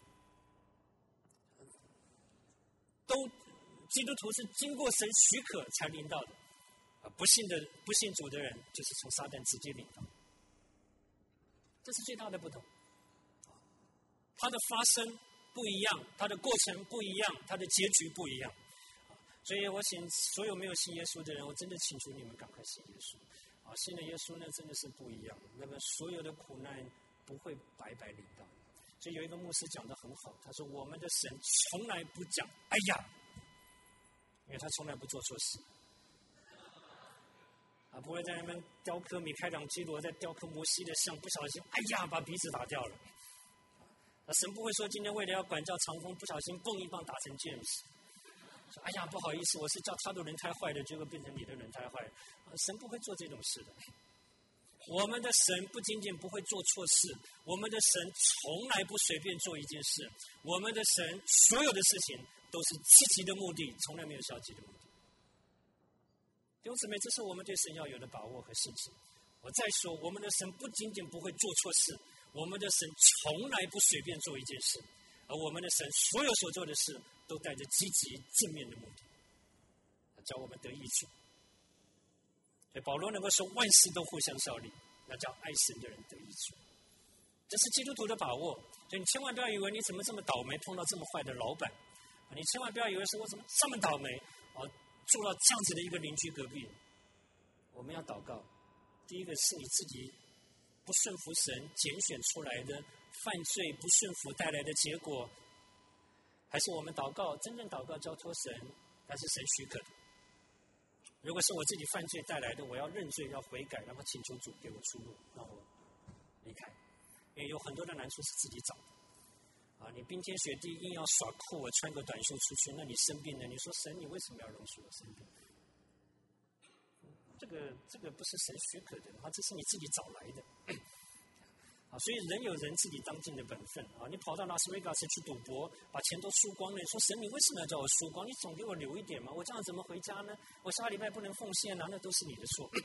[SPEAKER 1] 都基督徒是经过神许可才临到的，啊，不信的不信主的人就是从撒旦直接临到，这是最大的不同。它的发生不一样，它的过程不一样，它的结局不一样。所以我请所有没有信耶稣的人，我真的请求你们赶快信耶稣。啊，信了耶稣呢，真的是不一样。那么所有的苦难不会白白临到。所以有一个牧师讲得很好，他说我们的神从来不讲哎呀，因为他从来不做错事。啊，不会在那边雕刻米开朗基罗在雕刻摩西的像，不小心哎呀把鼻子打掉了。啊，神不会说今天为了要管教长风，不小心蹦一棒打成 James。哎呀，不好意思，我是叫他的轮胎坏的，结果变成你的轮胎坏了。神不会做这种事的。我们的神不仅仅不会做错事，我们的神从来不随便做一件事。我们的神所有的事情都是积极的目的，从来没有消极的目的。弟兄姊妹，这是我们对神要有的把握和信心。我再说，我们的神不仅仅不会做错事，我们的神从来不随便做一件事，而我们的神所有所做的事都带着积极正面的目的，叫我们得益处。所以保罗能够说万事都互相效力，那叫爱神的人得益处。这是基督徒的把握。所以你千万不要以为你怎么这么倒霉碰到这么坏的老板，你千万不要以为说我怎么这么倒霉啊，住到这样子的一个邻居隔壁。我们要祷告，第一个是你自己不顺服神拣选出来的犯罪不顺服带来的结果，还是我们祷告真正祷告交托神，但是神许可的。如果是我自己犯罪带来的，我要认罪，要悔改，然后请求主给我出路，让我离开。因为有很多的难处是自己找的。啊，你冰天雪地硬要耍酷，我穿个短袖出去，那你生病了，你说神，你为什么要容许我生病？这个这个不是神许可的，啊，这是你自己找来的。啊，所以人有人自己当尽的本分啊！你跑到拉斯维加斯去赌博，把钱都输光了，你说神，你为什么要叫我输光？你总给我留一点嘛！我这样怎么回家呢？我下礼拜不能奉献啊，那都是你的错。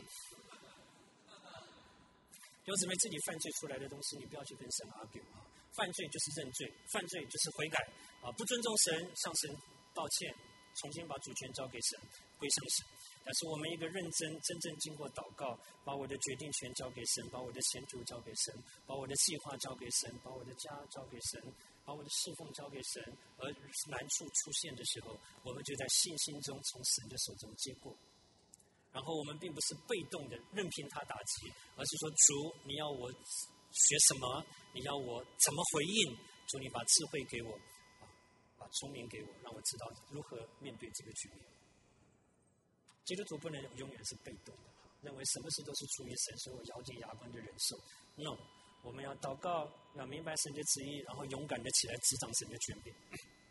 [SPEAKER 1] 有姊妹自己犯罪出来的东西，你不要去跟神 argue 啊！犯罪就是认罪，犯罪就是悔改啊！不尊重神，向神道歉，重新把主权交给神，归向神。但是我们一个认真、真正经过祷告，把我的决定权交给神，把我的前途交给神，把我的计划交给神，把我的家交给神，把我的侍奉交给神，而难处出现的时候，我们就在信心中从神的手中接过。然后我们并不是被动的任凭他打击，而是说主，你要我学什么？你要我怎么回应？主，你把智慧给我，把聪明给我，让我知道如何面对这个局面。基督徒不能永远是被动的，认为什么事都是出于神，所以我咬紧牙关的忍受。No， 我们要祷告，要明白神的旨意，然后勇敢的起来执掌神的权柄。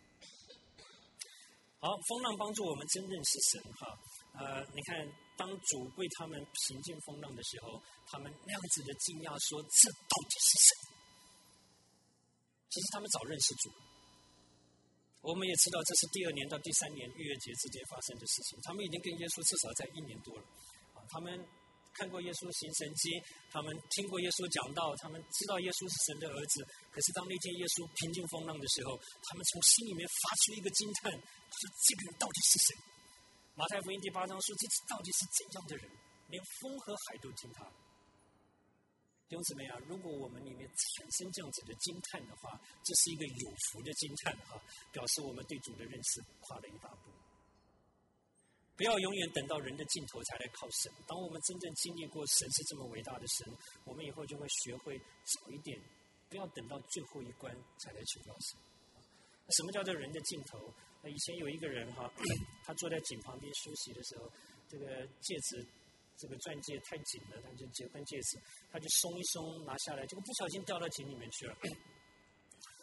[SPEAKER 1] 好，风浪帮助我们真认识神哈。呃，你看，当主为他们平静风浪的时候，他们那样子的惊讶说：“这到底是神？”其实他们早认识主。我们也知道这是第二年到第三年逾越节之间发生的事情，他们已经跟耶稣至少在一年多了，啊，他们看过耶稣行神迹，他们听过耶稣讲道，他们知道耶稣是神的儿子。可是当那天耶稣平静风浪的时候，他们从心里面发出一个惊叹，说这个人到底是谁？马太福音第八章说，这到底是怎样的人，连风和海都听他。弟兄姊妹啊，如果我们里面产生这样子的惊叹的话，这是一个有福的惊叹哈，表示我们对主的认识跨了一大步。不要永远等到人的尽头才来靠神，当我们真正经历过神是这么伟大的神，我们以后就会学会早一点，不要等到最后一关才来求告神。什么叫做人的尽头？以前有一个人哈，他坐在井旁边休息的时候，这个戒指。这个钻戒太紧了，他就结婚戒指，他就松一松拿下来，结果不小心掉到井里面去了。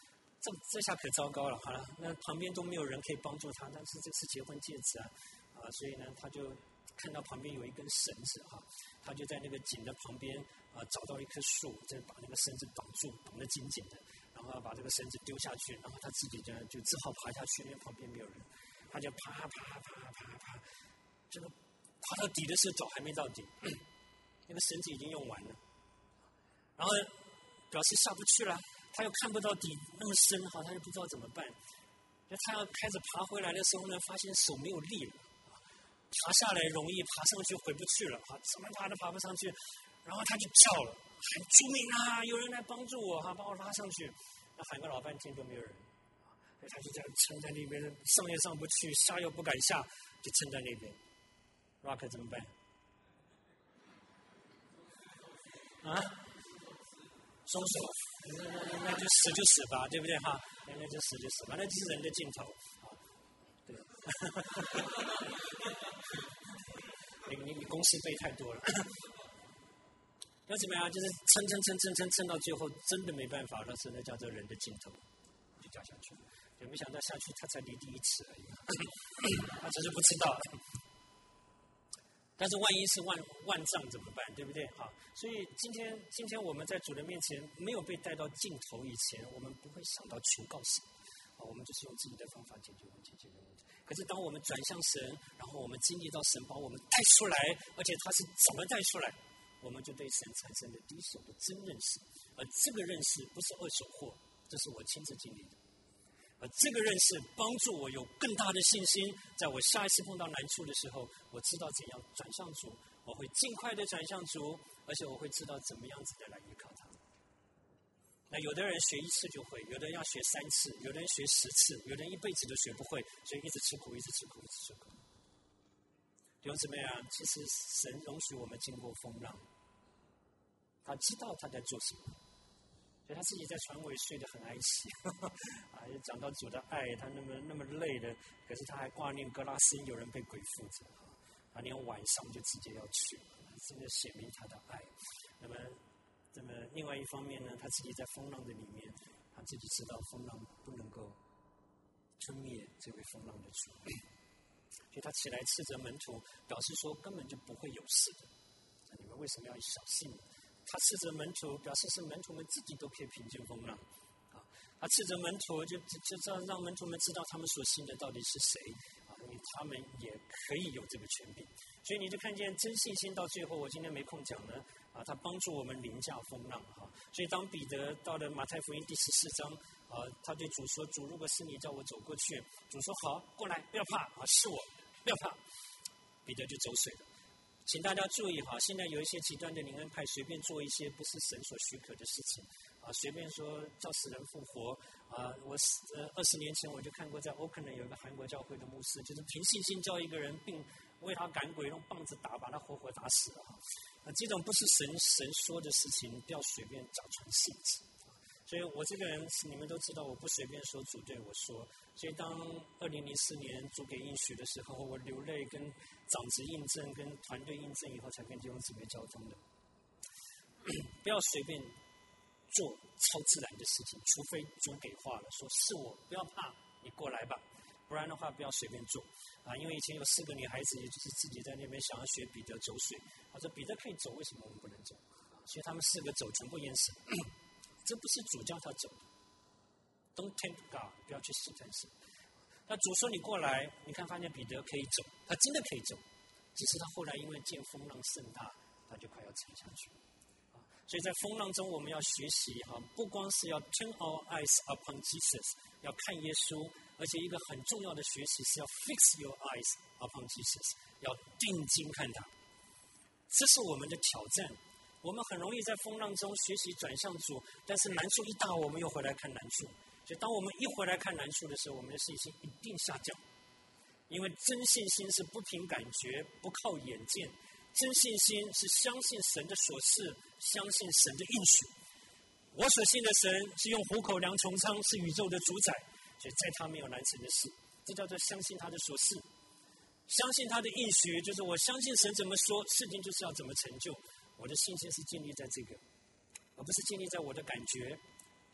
[SPEAKER 1] 这这下可糟糕了，好了，那旁边都没有人可以帮助他，但是这是结婚戒指啊，啊，所以呢，他就看到旁边有一根绳子啊，他就在那个井的旁边啊找到一棵树，就把那个绳子绑住，绑得紧紧的，然后把这个绳子丢下去，然后他自己呢就只好爬下去，因为旁边没有人，他就爬爬爬爬爬，这个爬到底的时候脚还没到底，那个绳子已经用完了，然后表示下不去了。他又看不到底那么深哈，他就不知道怎么办。就他要开始爬回来的时候呢，发现手没有力了，爬下来容易，爬上去回不去了哈，怎么爬都爬不上去。然后他就叫了，喊救命啊！有人来帮助我哈，把我拉上去。那喊个老半天都没有人，所以他就这样撑在那边，上也上不去，下又不敢下，就撑在那边。Rock 怎么办？啊？松手，那那那就死就死吧，对不对哈？那那就死就死吧，那就是人的尽头啊。对，你你你公司费太多了。要怎么样？就是撑撑撑撑撑撑到最后，真的没办法了，是那叫做人的尽头，就掉下去了。就没想到下去他才离第一尺而已，他只是不知道。但是万一是万万丈怎么办？对不对？好，所以今天今天我们在主的面前没有被带到尽头以前，我们不会想到求告神，啊，我们就是用自己的方法解决问题，解决问题。可是当我们转向神，然后我们经历到神把我们带出来，而且他是怎么带出来，我们就对神产生了第一手的真认识。而这个认识不是二手货，这是我亲自经历的。而这个认识帮助我有更大的信心，在我下一次碰到难处的时候，我知道怎样转向主，我会尽快的转向主，而且我会知道怎么样子的来依靠他。那有的人学一次就会，有的人要学三次，有的人学十次，有的人一辈子都学不会，所以一直吃苦，一直吃苦，一直吃苦。弟兄姊妹啊，其实神容许我们经过风浪，他知道他在做什么。所以他自己在船尾睡得很安息，啊，讲到主的爱，他那么那么累的，可是他还挂念哥拉森有人被鬼附着，他连晚上就直接要去，真的显明他的爱。那么，那么另外一方面呢，他自己在风浪的里面，他自己知道风浪不能够吞灭这位风浪的主，所以他起来斥责门徒，表示说根本就不会有事的。那你们为什么要小信呢？他斥责门徒，表示是门徒们自己都可以平静风浪，啊，他斥责门徒，就就就让门徒们知道他们所信的到底是谁，啊，因为他们也可以有这个权柄，所以你就看见真信心到最后，我今天没空讲呢，啊，他帮助我们凌驾风浪，哈，所以当彼得到了马太福音第十四章，啊，他对主说：“主，如果是你叫我走过去。”主说：“好，过来，不要怕，啊，是我，不要怕。”彼得就走水了。请大家注意哈，现在有一些极端的灵恩派随便做一些不是神所许可的事情，啊，随便说叫死人复活，啊，我呃二十年前我就看过在欧克兰有一个韩国教会的牧师，就是凭信心叫一个人病为他赶鬼，用棒子打，把他活活打死了啊，啊，这种不是神神说的事情，不要随便假传信子。所以我这个人你们都知道，我不随便说主对我说。所以当二零零四年主给应许的时候，我流泪跟长子印证、跟团队印证以后，才跟弟兄姊妹交通的。不要随便做超自然的事情，除非主给话了，说是我，不要怕，你过来吧。不然的话，不要随便做啊！因为以前有四个女孩子，也就是自己在那边想要学彼得走水，他说彼得可以走，为什么我们不能走？所以他们四个走，全部淹死。这不是主叫他走的 ，Don't tempt God， 不要去试探神。那主说你过来，你看发现彼得可以走，他真的可以走，只是他后来因为见风浪甚大，他就快要沉下去。啊，所以在风浪中我们要学习哈，不光是要 turn our eyes upon Jesus， 要看耶稣，而且一个很重要的学习是要 fix your eyes upon Jesus， 要定睛看他。这是我们的挑战。我们很容易在风浪中学习转向主，但是难处一大，我们又回来看难处。所以当我们一回来看难处的时候，我们的信心一定下降。因为真信心是不凭感觉，不靠眼见，真信心是相信神的所示，相信神的应许。我所信的神是用虎口量穹苍，是宇宙的主宰，所以在他没有难成的事。这叫做相信他的所示，相信他的应许，就是我相信神怎么说，事情就是要怎么成就。我的信心是建立在这个，而不是建立在我的感觉。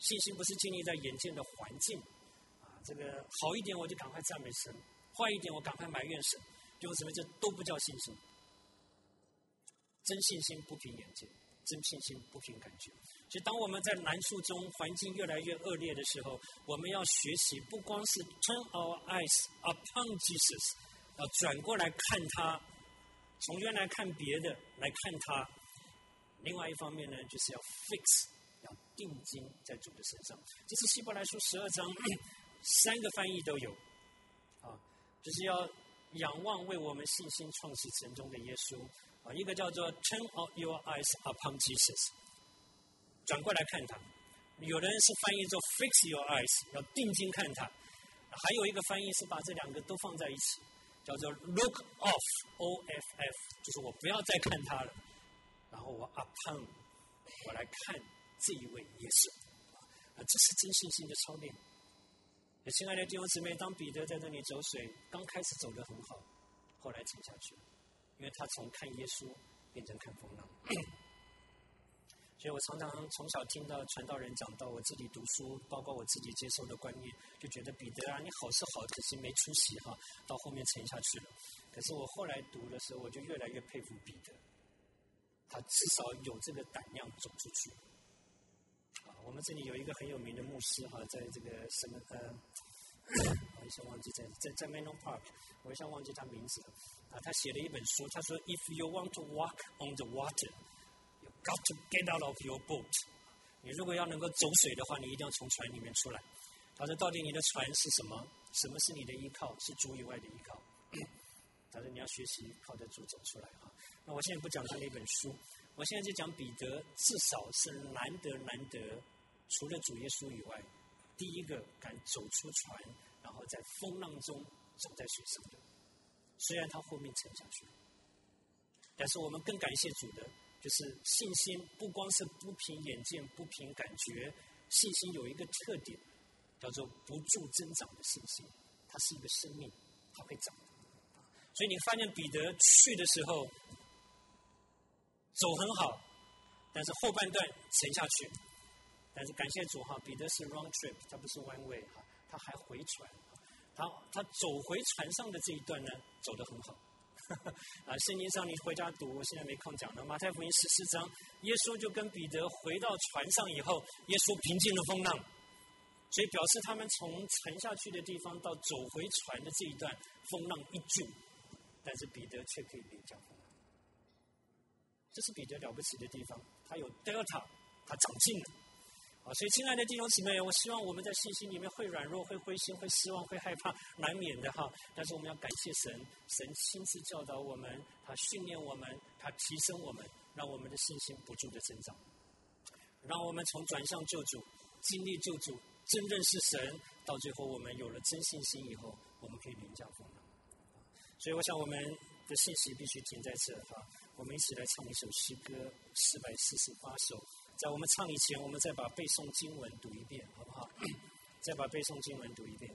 [SPEAKER 1] 信心不是建立在眼见的环境啊，这个好一点我就赶快赞美神，坏一点我赶快埋怨神，弟兄姊妹，这都不叫信心。真信心不凭眼见，真信心不凭感觉。所以当我们在难处中，环境越来越恶劣的时候，我们要学习不光是 turn our eyes upon Jesus， 要转过来看他，从原来看别的来看他。另外一方面呢，就是要 fix， 要定睛在主的身上。这是希伯来书十二章三个翻译都有啊，就是要仰望为我们信心创始成终的耶稣啊，一个叫做 turn your eyes upon Jesus， 转过来看他。有的人是翻译作 fix your eyes， 要定睛看他。还有一个翻译是把这两个都放在一起，叫做 look off O F F， 就是我不要再看他了，然后我 upon， 我来看这一位耶稣啊，这是真信心的操练。亲爱的弟兄姊妹，当彼得在这里走水，刚开始走得很好，后来沉下去，因为他从看耶稣变成看风浪。所以我常常从小听到传道人讲到，我自己读书，包括我自己接受的观念，就觉得彼得啊，你好是好，可是没出息哈，到后面沉下去了。可是我后来读的时候，我就越来越佩服彼得，他至少有这个胆量走出去。啊，我们这里有一个很有名的牧师哈，在这个什么呃，我一下忘记在在在 Menlo Park， 我一下忘记他名字了啊，他写了一本书，他说 If you want to walk on the water，you got to get out of your boat。 你如果要能够走水的话，你一定要从船里面出来。他说，到底你的船是什么？什么是你的依靠？是主以外的依靠。他说，你要学习靠着主走出来啊。那我现在不讲他那本书，我现在就讲彼得，至少是难得难得，除了主耶稣以外，第一个敢走出船，然后在风浪中走在水上的。虽然他后面沉下去，但是我们更感谢主的，就是信心不光是不凭眼见，不凭感觉，信心有一个特点，叫做不住增长的信心，它是一个生命，它会长。所以你发现彼得去的时候走很好，但是后半段沉下去。但是感谢主哈，彼得是 round trip， 他不是 one way 哈，他还回船，他他走回船上的这一段呢，走得很好。啊，圣经上你回家读，我现在没空讲了。马太福音十四章，耶稣就跟彼得回到船上以后，耶稣平静了风浪，所以表示他们从沉下去的地方到走回船的这一段，风浪一住，但是彼得却可以凌驾风浪。这是彼得了不起的地方，他有 delta， 他长进了。啊，所以亲爱的弟兄姊妹，我希望我们在信心里面会软弱、会灰心、会失望、会害怕，难免的哈。但是我们要感谢神，神亲自教导我们，他训练我们，他提升我们，让我们的信心不住的增长，让我们从转向救主、经历救主、真认识神，到最后我们有了真信心以后，我们可以凌驾风浪。所以我想我们的信息必须停在这哈。我们一起来唱一首诗歌，四百四十八首。在我们唱以前，我们再把背诵经文读一遍，好不好？再把背诵经文读一遍。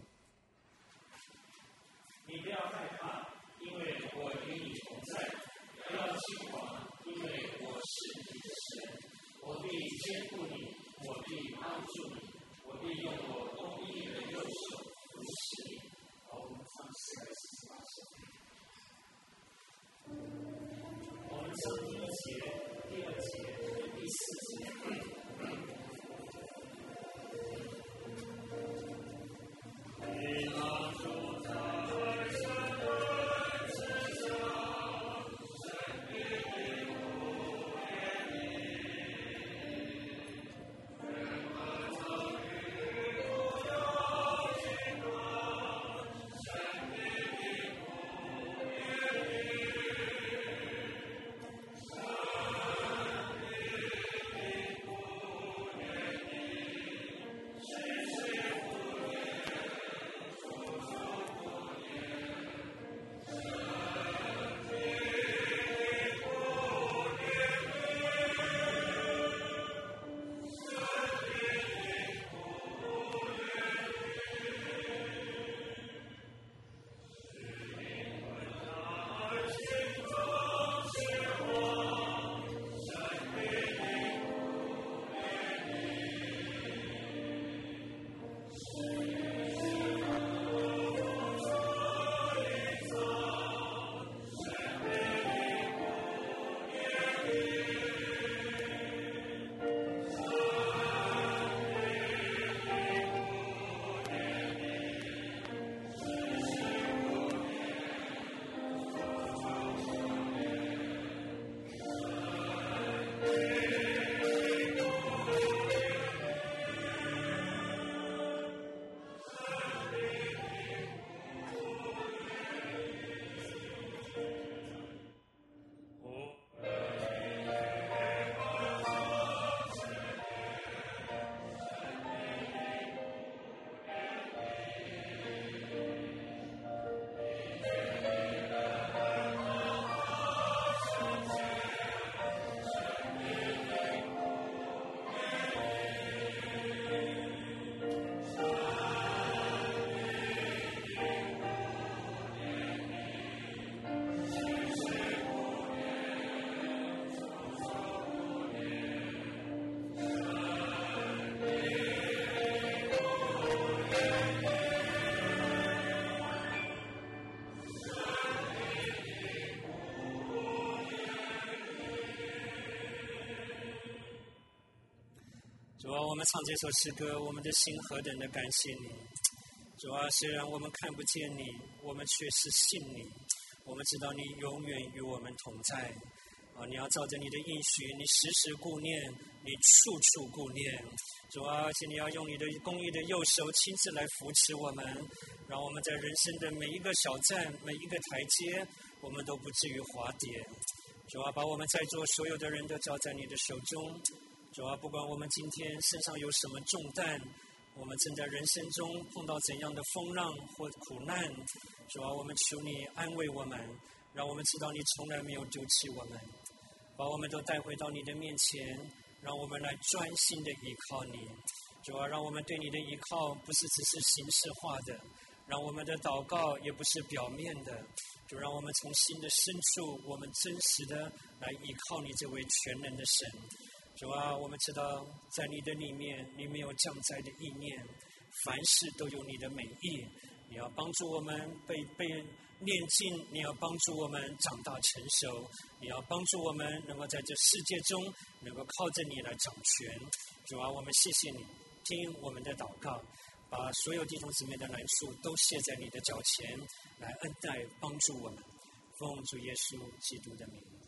[SPEAKER 1] 你不要害怕，因为我与你同在；不要惊慌，因为我是你的神。我必坚固你，我必帮助你，我必用我公义的右手扶持你。好，我们唱四百四十八首。我们唱第一节、第二节、第四节。你拿出他爱神的慈祥。 主啊，我们唱这首诗歌，我们的心何等的感谢你。主啊，虽然我们看不见你，我们却是信你。我们知道你永远与我们同在。啊，你要照着你的应许，你时时顾念，你处处顾念。主啊，而且你要用你的公义的右手亲自来扶持我们，让我们在人生的每一个小站、每一个台阶，我们都不至于滑跌。主啊，把我们在座所有的人都交在你的手中。主啊，不管我们今天身上有什么重担，我们正在人生中碰到怎样的风浪或苦难，主啊，我们求你安慰我们，让我们知道你从来没有丢弃我们，把我们都带回到你的面前，让我们来专心的依靠你。主啊，让我们对你的依靠不是只是形式化的，让我们的祷告也不是表面的，就让我们从心的深处，我们真实的来依靠你这位全能的神。主啊，我们知道在你的里面，你没有降灾的意念，凡事都有你的美意。你要帮助我们被被炼净，你要帮助我们长大成熟，你要帮助我们能够在这世界中能够靠着你来掌权。主啊，我们谢谢你，听我们的祷告，把所有弟兄姊妹的难处都卸在你的脚前，来恩待帮助我们。奉主耶稣基督的名。